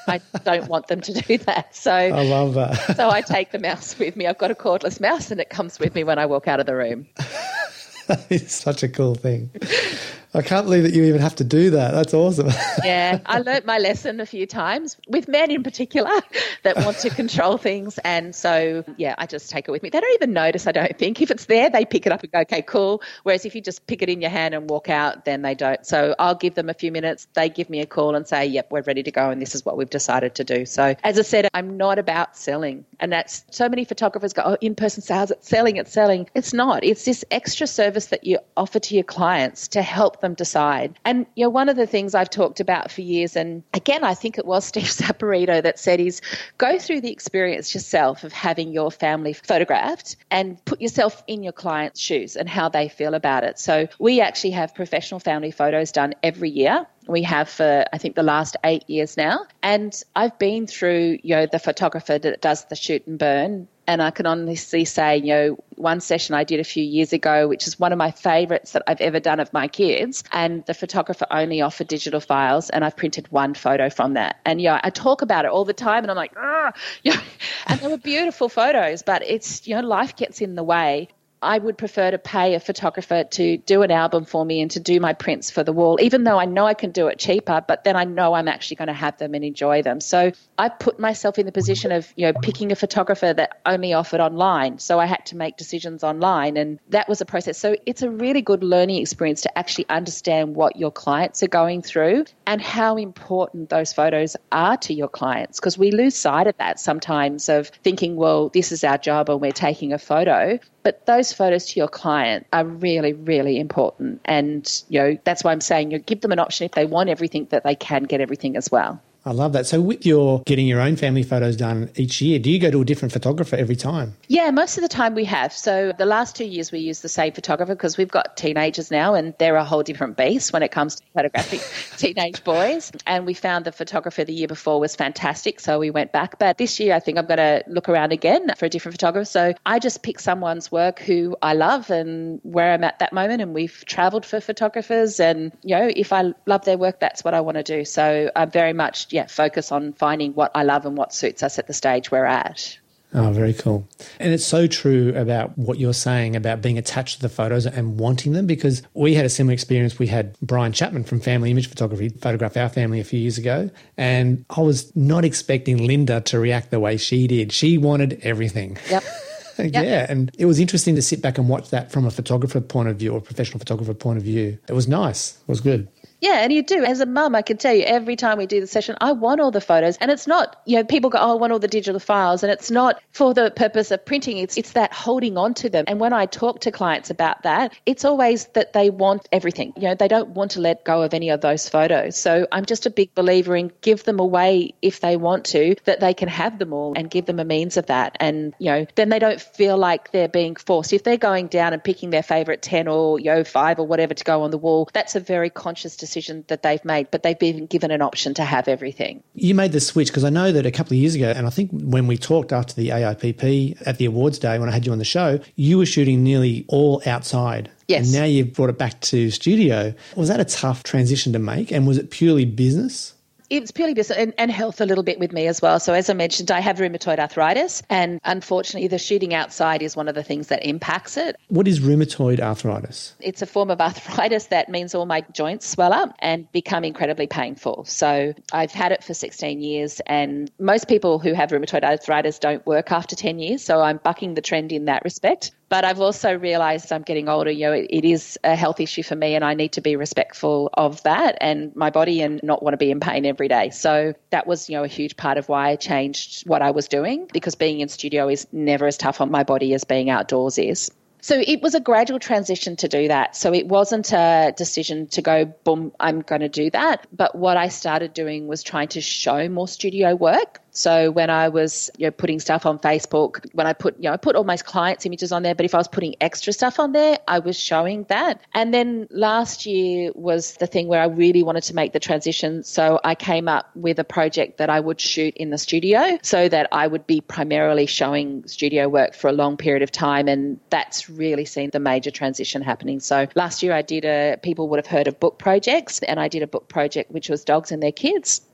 I don't want them to do that. So I love that. So I take the mouse with me. I've got a cordless mouse and it comes with me when I walk out of the room. It's such a cool thing. I can't believe that you even have to do that. That's awesome. Yeah, I learnt my lesson a few times with men in particular that want to control things. And so, yeah, I just take it with me. They don't even notice, I don't think. If it's there, they pick it up and go, okay, cool. Whereas if you just pick it in your hand and walk out, then they don't. So I'll give them a few minutes. They give me a call and say, yep, we're ready to go and this is what we've decided to do. So as I said, I'm not about selling. And that's so many photographers go, oh, in-person sales, it's selling. It's not. It's this extra service that you offer to your clients to help them decide. And one of the things I've talked about for years, and again, I think it was Steve Saporito that said is go through the experience yourself of having your family photographed and put yourself in your client's shoes and how they feel about it. So we actually have professional family photos done every year. We have for, I think, the last 8 years now. And I've been through, the photographer that does the shoot and burn. And I can honestly say, one session I did a few years ago, which is one of my favourites that I've ever done of my kids. And the photographer only offered digital files and I've printed one photo from that. And, I talk about it all the time and I'm like, and they were beautiful photos, but it's, life gets in the way. I would prefer to pay a photographer to do an album for me and to do my prints for the wall, even though I know I can do it cheaper, but then I know I'm actually going to have them and enjoy them. So I put myself in the position of, picking a photographer that only offered online. So I had to make decisions online and that was a process. So it's a really good learning experience to actually understand what your clients are going through and how important those photos are to your clients, because we lose sight of that sometimes of thinking, well, this is our job and we're taking a photo. But those photos to your client are really, really important. And, that's why I'm saying give them an option if they want everything that they can get everything as well. I love that. So with your getting your own family photos done each year, do you go to a different photographer every time? Yeah, most of the time we have. So the last 2 years we use the same photographer because we've got teenagers now and they're a whole different beast when it comes to photographing teenage boys. And we found the photographer the year before was fantastic, so we went back. But this year I think I'm going to look around again for a different photographer. So I just pick someone's work who I love and where I'm at that moment. And we've travelled for photographers and, if I love their work, that's what I want to do. So I'm very much focus on finding what I love and what suits us at the stage we're at. Oh, very cool. And it's so true about what you're saying about being attached to the photos and wanting them, because we had a similar experience. We had Brian Chapman from Family Image Photography photograph our family a few years ago, and I was not expecting Linda to react the way she did. She wanted everything. Yep. Yeah, and it was interesting to sit back and watch that from a photographer point of view or a professional photographer point of view. It was nice. It was good. Yeah, and you do. As a mum, I can tell you every time we do the session, I want all the photos. And it's not, people go, oh, I want all the digital files. And it's not for the purpose of printing. It's that holding on to them. And when I talk to clients about that, it's always that they want everything. They don't want to let go of any of those photos. So I'm just a big believer in give them away if they want to, that they can have them all and give them a means of that. And, then they don't feel like they're being forced. If they're going down and picking their favourite 10 or 5 or whatever to go on the wall, that's a very conscious decision that they've made, but they've been given an option to have everything. You made the switch because I know that a couple of years ago, and I think when we talked after the AIPP at the awards day when I had you on the show, you were shooting nearly all outside. Yes. And now you've brought it back to studio. Was that a tough transition to make, and was it purely business? It's purely business and health a little bit with me as well. So as I mentioned, I have rheumatoid arthritis and unfortunately the shooting outside is one of the things that impacts it. What is rheumatoid arthritis? It's a form of arthritis that means all my joints swell up and become incredibly painful. So I've had it for 16 years and most people who have rheumatoid arthritis don't work after 10 years. So I'm bucking the trend in that respect. But I've also realised I'm getting older, it is a health issue for me and I need to be respectful of that and my body and not want to be in pain every day. So that was, a huge part of why I changed what I was doing, because being in studio is never as tough on my body as being outdoors is. So it was a gradual transition to do that. So it wasn't a decision to go, boom, I'm going to do that. But what I started doing was trying to show more studio work. So when I was, putting stuff on Facebook, when I put all my clients' images on there, but if I was putting extra stuff on there, I was showing that. And then last year was the thing where I really wanted to make the transition. So I came up with a project that I would shoot in the studio so that I would be primarily showing studio work for a long period of time. And that's really seen the major transition happening. So last year I did people would have heard of book projects, and I did a book project which was dogs and their kids.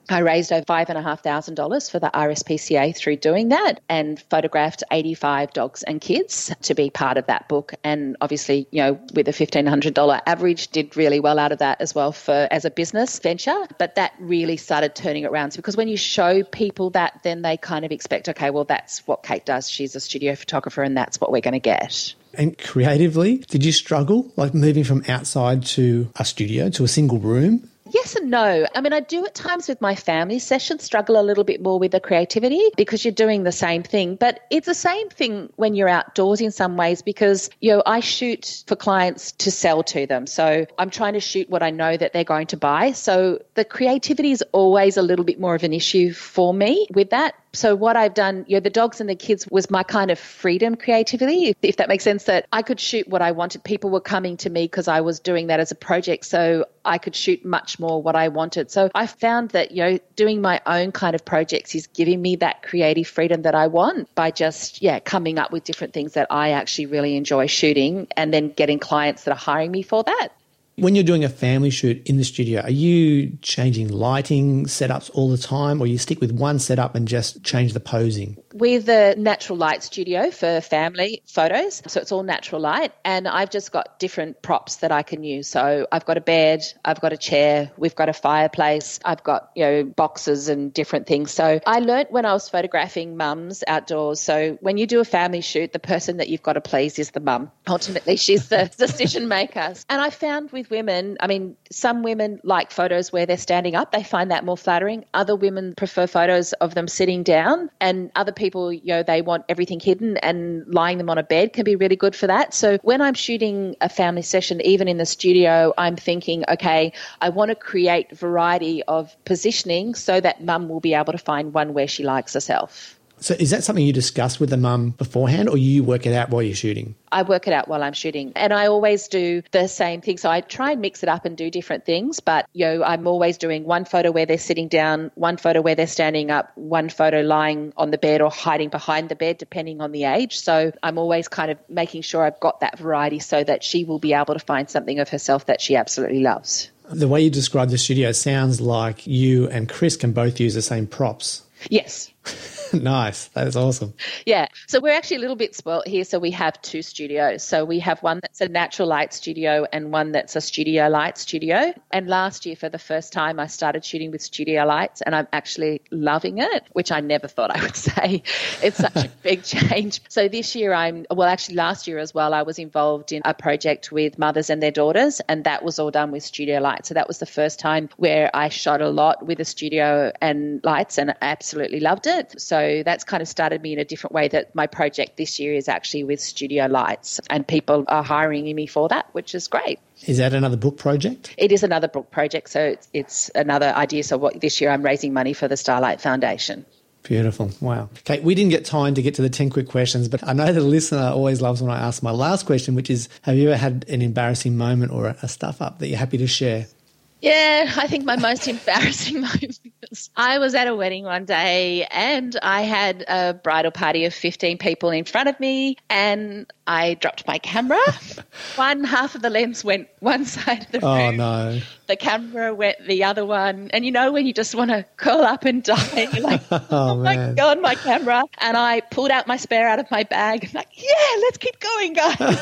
I raised over $5,500 for the RSPCA through doing that and photographed 85 dogs and kids to be part of that book. And obviously, with a $1,500 average, did really well out of that as well as a business venture. But that really started turning it around. So because when you show people that, then they kind of expect, okay, well, that's what Kate does. She's a studio photographer and that's what we're going to get. And creatively, did you struggle, like moving from outside to a studio, to a single room? Yes and no. I mean, I do at times with my family sessions struggle a little bit more with the creativity because you're doing the same thing. But it's the same thing when you're outdoors in some ways because, I shoot for clients to sell to them. So I'm trying to shoot what I know that they're going to buy. So the creativity is always a little bit more of an issue for me with that. So what I've done, the dogs and the kids was my kind of freedom creativity, if that makes sense, that I could shoot what I wanted. People were coming to me because I was doing that as a project. So I could shoot much more what I wanted. So I found that, doing my own kind of projects is giving me that creative freedom that I want by just, coming up with different things that I actually really enjoy shooting and then getting clients that are hiring me for that. When you're doing a family shoot in the studio, are you changing lighting setups all the time or you stick with one setup and just change the posing? We're the natural light studio for family photos, so it's all natural light, and I've just got different props that I can use. So I've got a bed, I've got a chair, we've got a fireplace, I've got, boxes and different things. So I learnt when I was photographing mums outdoors, so when you do a family shoot, the person that you've got to please is the mum. Ultimately, she's the decision maker. And I found with women, some women like photos where they're standing up. They find that more flattering. Other women prefer photos of them sitting down, and other people, they want everything hidden, and lying them on a bed can be really good for that. So when I'm shooting a family session, even in the studio, I'm thinking, okay, I want to create variety of positioning so that mum will be able to find one where she likes herself. So is that something you discuss with the mum beforehand or you work it out while you're shooting? I work it out while I'm shooting, and I always do the same thing. So I try and mix it up and do different things, but I'm always doing one photo where they're sitting down, one photo where they're standing up, one photo lying on the bed or hiding behind the bed, depending on the age. So I'm always kind of making sure I've got that variety so that she will be able to find something of herself that she absolutely loves. The way you describe the studio sounds like you and Chris can both use the same props. Yes. Nice. That is awesome. Yeah. So we're actually a little bit spoilt here. So we have two studios. So we have one that's a natural light studio and one that's a studio light studio. And last year, for the first time, I started shooting with studio lights, and I'm actually loving it, which I never thought I would say. It's such a big change. So this year last year as well, I was involved in a project with mothers and their daughters, and that was all done with studio lights. So that was the first time where I shot a lot with a studio and lights, and I absolutely loved it. So that's kind of started me in a different way, that my project this year is actually with studio lights, and people are hiring me for that, which is great. Is that another book project? It is another book project. So it's another idea. So this year I'm raising money for the Starlight Foundation. Beautiful. Wow. Kate, we didn't get time to get to the 10 quick questions, but I know the listener always loves when I ask my last question, which is, have you ever had an embarrassing moment or a stuff up that you're happy to share? Yeah, I think my most embarrassing moment was I was at a wedding one day and I had a bridal party of 15 people in front of me, and I dropped my camera. One half of the lens went one side of the room. Oh, no. The camera went the other one. And when you just want to curl up and die, you're like, oh my God, my camera. And I pulled out my spare out of my bag. I'm like, yeah, let's keep going, guys.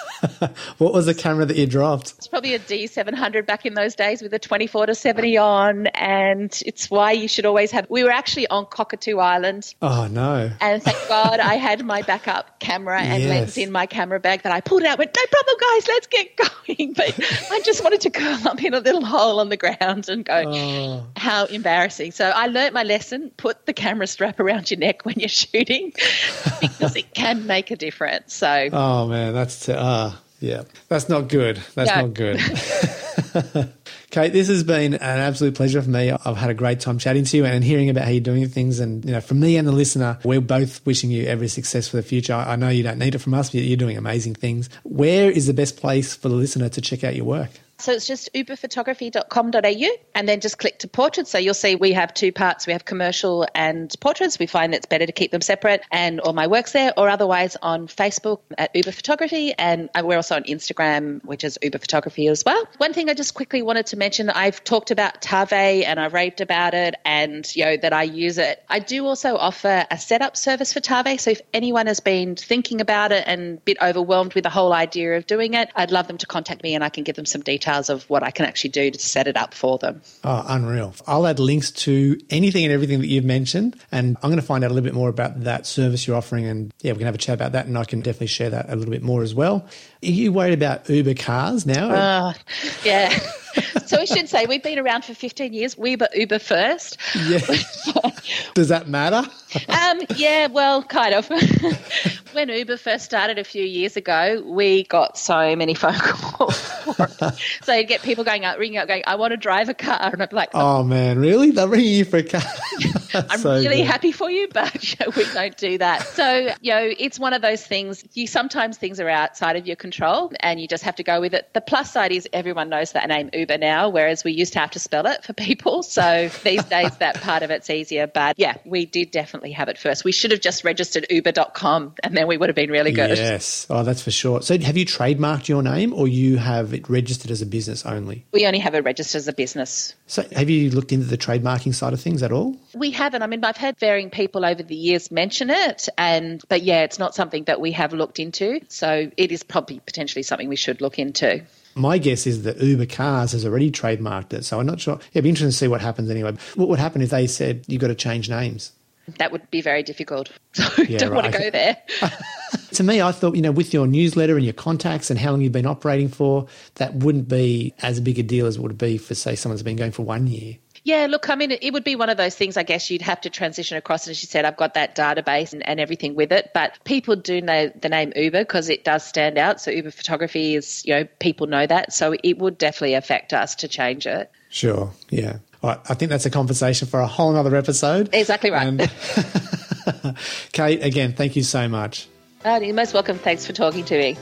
What was the camera that you dropped? It's probably a D700 back in those days with a 24-70 on, and it's why you should always have... We were actually on Cockatoo Island. Oh, no. And thank God I had my backup camera and lens in my camera bag that I pulled out and went, no problem, guys, let's get going. But I just wanted to curl up in a little hole on the ground and go, how embarrassing. So I learnt my lesson, put the camera strap around your neck when you're shooting because it can make a difference. So... Oh, man, that's... yeah, that's not good. That's not good. Kate, this has been an absolute pleasure for me. I've had a great time chatting to you and hearing about how you're doing things. And, from me and the listener, we're both wishing you every success for the future. I know you don't need it from us, but you're doing amazing things. Where is the best place for the listener to check out your work? So it's just uberphotography.com.au and then just click to portraits. So you'll see we have two parts. We have commercial and portraits. We find it's better to keep them separate, and all my work's there, or otherwise on Facebook at Uber Photography, and we're also on Instagram, which is Uber Photography as well. One thing I just quickly wanted to mention, I've talked about Tave and I've raved about it and, that I use it. I do also offer a setup service for Tave. So if anyone has been thinking about it and a bit overwhelmed with the whole idea of doing it, I'd love them to contact me and I can give them some details of what I can actually do to set it up for them. Oh, unreal. I'll add links to anything and everything that you've mentioned, and I'm going to find out a little bit more about that service you're offering, and we can have a chat about that, and I can definitely share that a little bit more as well. Are you worried about Uber cars now? Yeah. So we should say we've been around for 15 years. We were Uber first. Yeah. Does that matter? Yeah, well, kind of. When Uber first started a few years ago, we got so many phone calls for it. So you'd get people ringing up going, I want to drive a car. And I'd be like, oh man, really? They're ringing you for a car? I'm so really happy for you, but we don't do that. So, it's one of those things. Sometimes things are outside of your control and you just have to go with it. The plus side is everyone knows that name Uber now, whereas we used to have to spell it for people. So these days that part of it's easier. But yeah, we did definitely have it first. We should have just registered uber.com and then we would have been really good. Yes. Oh, that's for sure. So have you trademarked your name or you have it registered as a business only? We only have it registered as a business. So have you looked into the trademarking side of things at all? We haven't. I mean, I've had varying people over the years mention it, but yeah, it's not something that we have looked into. So it is probably potentially something we should look into. My guess is that Uber Cars has already trademarked it, so I'm not sure. It'd be interesting to see what happens anyway. What would happen if they said you've got to change names? That would be very difficult. So don't want to go there. To me, I thought, with your newsletter and your contacts and how long you've been operating for, that wouldn't be as big a deal as it would be for, say, someone's been going for 1 year. Yeah, look, I mean, it would be one of those things, I guess you'd have to transition across. And as you said, I've got that database and everything with it. But people do know the name Uber because it does stand out. So Uber Photography is, people know that. So it would definitely affect us to change it. Sure, yeah. All right, I think that's a conversation for a whole other episode. Exactly right. Kate, again, thank you so much. Oh, you're most welcome. Thanks for talking to me.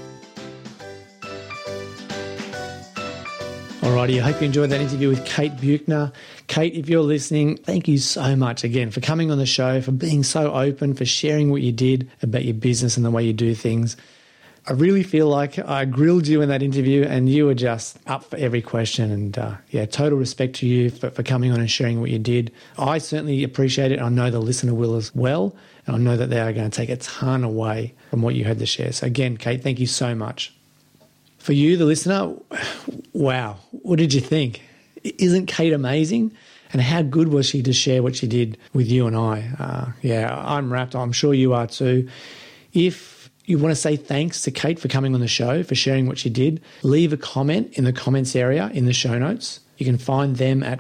Alrighty, I hope you enjoyed that interview with Kate Buechner. Kate, if you're listening, thank you so much again for coming on the show, for being so open, for sharing what you did about your business and the way you do things. I really feel like I grilled you in that interview and you were just up for every question, and total respect to you for coming on and sharing what you did. I certainly appreciate it. I know the listener will as well, and I know that they are going to take a ton away from what you had to share. So again, Kate, thank you so much. For you, the listener, wow, what did you think? Isn't Kate amazing? And how good was she to share what she did with you and I? I'm wrapped. I'm sure you are too. If you want to say thanks to Kate for coming on the show, for sharing what she did, leave a comment in the comments area in the show notes. You can find them at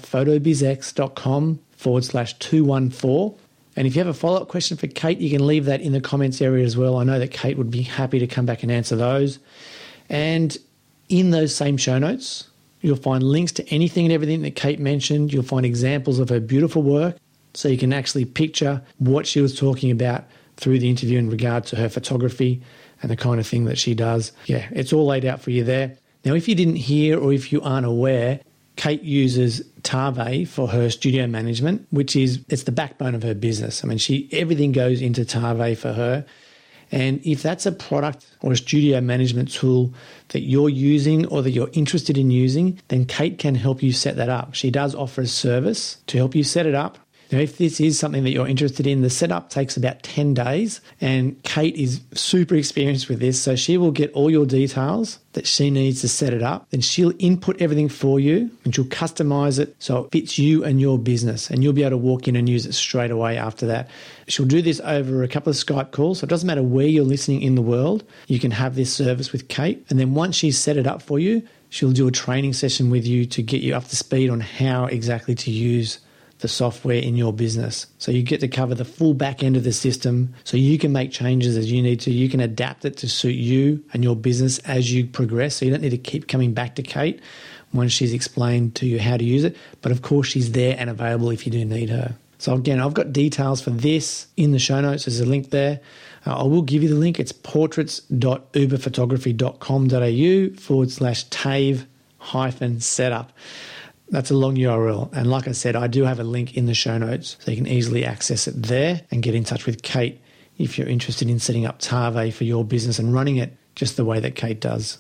photobizx.com/214. And if you have a follow-up question for Kate, you can leave that in the comments area as well. I know that Kate would be happy to come back and answer those. And in those same show notes, you'll find links to anything and everything that Kate mentioned. You'll find examples of her beautiful work so you can actually picture what she was talking about through the interview in regard to her photography and the kind of thing that she does. Yeah, it's all laid out for you there. Now, if you didn't hear or if you aren't aware, Kate uses Tave for her studio management, it's the backbone of her business. I mean, everything goes into Tave for her. And if that's a product or a studio management tool that you're using or that you're interested in using, then Kate can help you set that up. She does offer a service to help you set it up. Now, if this is something that you're interested in, the setup takes about 10 days, and Kate is super experienced with this, so she will get all your details that she needs to set it up. Then she'll input everything for you, and she'll customize it so it fits you and your business, and you'll be able to walk in and use it straight away after that. She'll do this over a couple of Skype calls, so it doesn't matter where you're listening in the world, you can have this service with Kate. And then once she's set it up for you, she'll do a training session with you to get you up to speed on how exactly to use the software in your business. So you get to cover the full back end of the system so you can make changes as you need to. You can adapt it to suit you and your business as you progress. So you don't need to keep coming back to Kate once she's explained to you how to use it. But of course, she's there and available if you do need her. So again, I've got details for this in the show notes. There's a link there. I will give you the link. It's portraits.uberphotography.com.au/Tave photobiz-setup. That's a long URL. And like I said, I do have a link in the show notes so you can easily access it there and get in touch with Kate if you're interested in setting up Tave for your business and running it just the way that Kate does.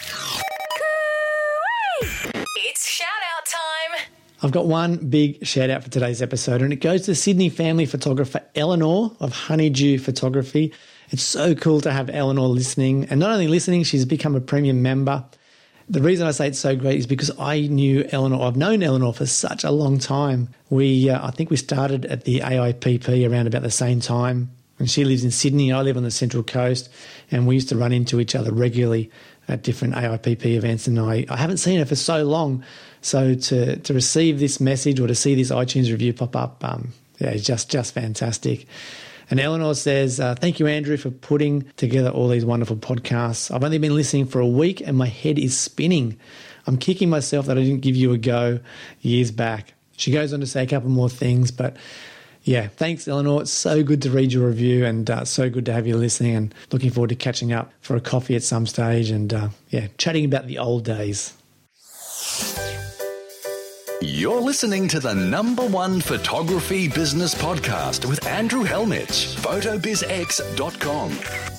It's shout out time. I've got one big shout out for today's episode, and it goes to Sydney family photographer Eleanor of Honeydew Photography. It's so cool to have Eleanor listening, and not only listening, she's become a premium member. The reason I say it's so great is because I've known Eleanor for such a long time. I think we started at the AIPP around about the same time, and she lives in Sydney. I live on the Central Coast, and we used to run into each other regularly at different AIPP events, and I haven't seen her for so long. So to receive this message or to see this iTunes review pop up, it's just fantastic. And Eleanor says, thank you, Andrew, for putting together all these wonderful podcasts. I've only been listening for a week and my head is spinning. I'm kicking myself that I didn't give you a go years back. She goes on to say a couple more things, but yeah, thanks, Eleanor. It's so good to read your review and so good to have you listening, and looking forward to catching up for a coffee at some stage and chatting about the old days. You're listening to the #1 photography business podcast with Andrew Helmich, photobizx.com.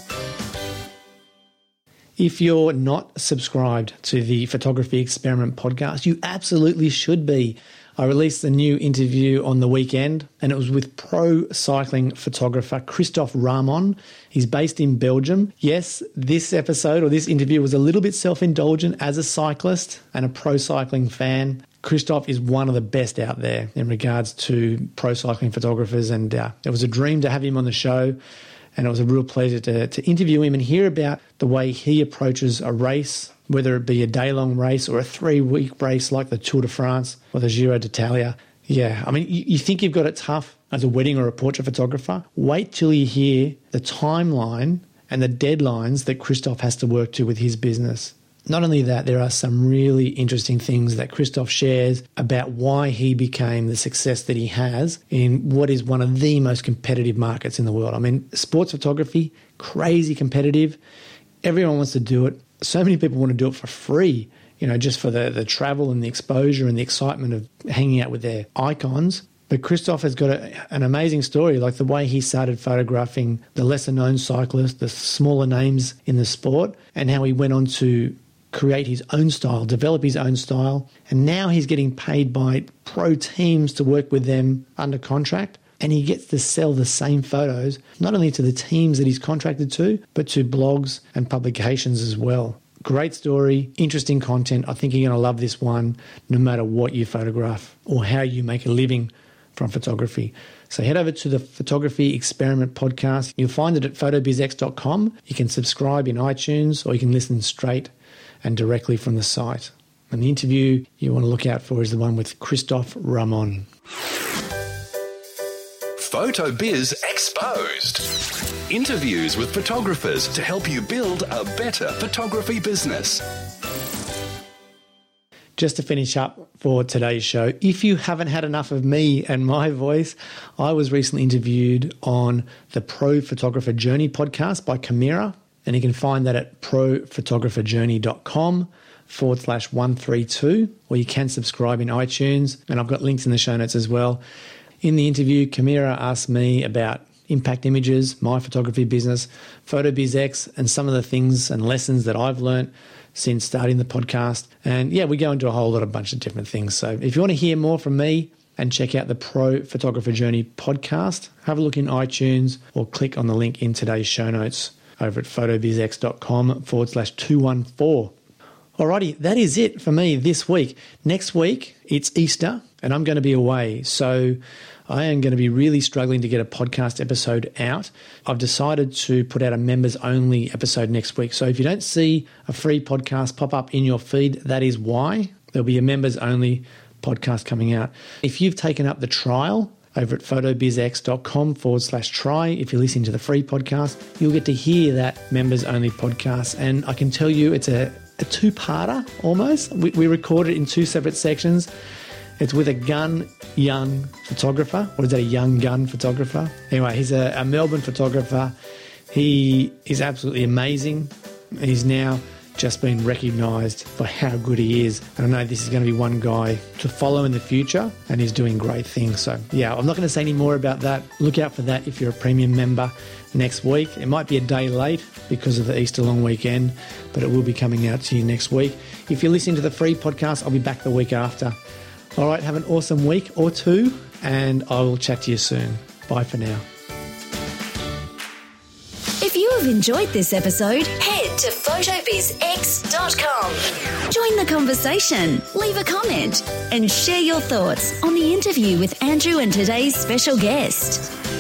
If you're not subscribed to the Photography Experiment podcast, you absolutely should be. I released a new interview on the weekend, and it was with pro cycling photographer Christophe Ramon. He's based in Belgium. Yes, this episode or this interview was a little bit self-indulgent as a cyclist and a pro cycling fan. Christophe is one of the best out there in regards to pro cycling photographers, and it was a dream to have him on the show, and it was a real pleasure to interview him and hear about the way he approaches a race, whether it be a day-long race or a 3-week race like the Tour de France or the Giro d'Italia. Yeah, I mean, you think you've got it tough as a wedding or a portrait photographer? Wait till you hear the timeline and the deadlines that Christophe has to work to with his business. Not only that, there are some really interesting things that Christophe shares about why he became the success that he has in what is one of the most competitive markets in the world. I mean, sports photography, crazy competitive. Everyone wants to do it. So many people want to do it for free, just for the travel and the exposure and the excitement of hanging out with their icons. But Christophe has got an amazing story, like the way he started photographing the lesser-known cyclists, the smaller names in the sport, and how he went on to create his own style, develop his own style. And now he's getting paid by pro teams to work with them under contract. And he gets to sell the same photos, not only to the teams that he's contracted to, but to blogs and publications as well. Great story, interesting content. I think you're going to love this one, no matter what you photograph or how you make a living from photography. So head over to the Photography Experiment podcast. You'll find it at photobizx.com. You can subscribe in iTunes, or you can listen straight and directly from the site. And the interview you want to look out for is the one with Christophe Ramon. PhotoBiz Exposed. Interviews with photographers to help you build a better photography business. Just to finish up for today's show, if you haven't had enough of me and my voice, I was recently interviewed on the Pro Photographer Journey podcast by Camira, and you can find that at prophotographerjourney.com/132, or you can subscribe in iTunes, and I've got links in the show notes as well. In the interview, Camira asked me about Impact Images, my photography business, PhotoBizX, and some of the things and lessons that I've learned since starting the podcast. And yeah, we go into a whole bunch of different things. So if you want to hear more from me and check out the Pro Photographer Journey podcast, have a look in iTunes or click on the link in today's show notes over at photobizx.com/214. Alrighty, that is it for me this week. Next week, it's Easter and I'm going to be away. So I am going to be really struggling to get a podcast episode out. I've decided to put out a members-only episode next week. So if you don't see a free podcast pop up in your feed, that is why. There'll be a members-only podcast coming out. If you've taken up the trial over at photobizx.com/try, if you're listening to the free podcast, you'll get to hear that members-only podcast. And I can tell you it's a two-parter almost. We record it in two separate sections. It's with a young photographer. Or is that a young gun photographer? Anyway, he's a Melbourne photographer. He is absolutely amazing. He's now just been recognised for how good he is. And I know this is going to be one guy to follow in the future, and he's doing great things. So, yeah, I'm not going to say any more about that. Look out for that if you're a premium member next week. It might be a day late because of the Easter long weekend, but it will be coming out to you next week. If you're listening to the free podcast, I'll be back the week after. All right, have an awesome week or two, and I will chat to you soon. Bye for now. If you have enjoyed this episode, head to photobizx.com. Join the conversation, leave a comment, and share your thoughts on the interview with Andrew and today's special guest.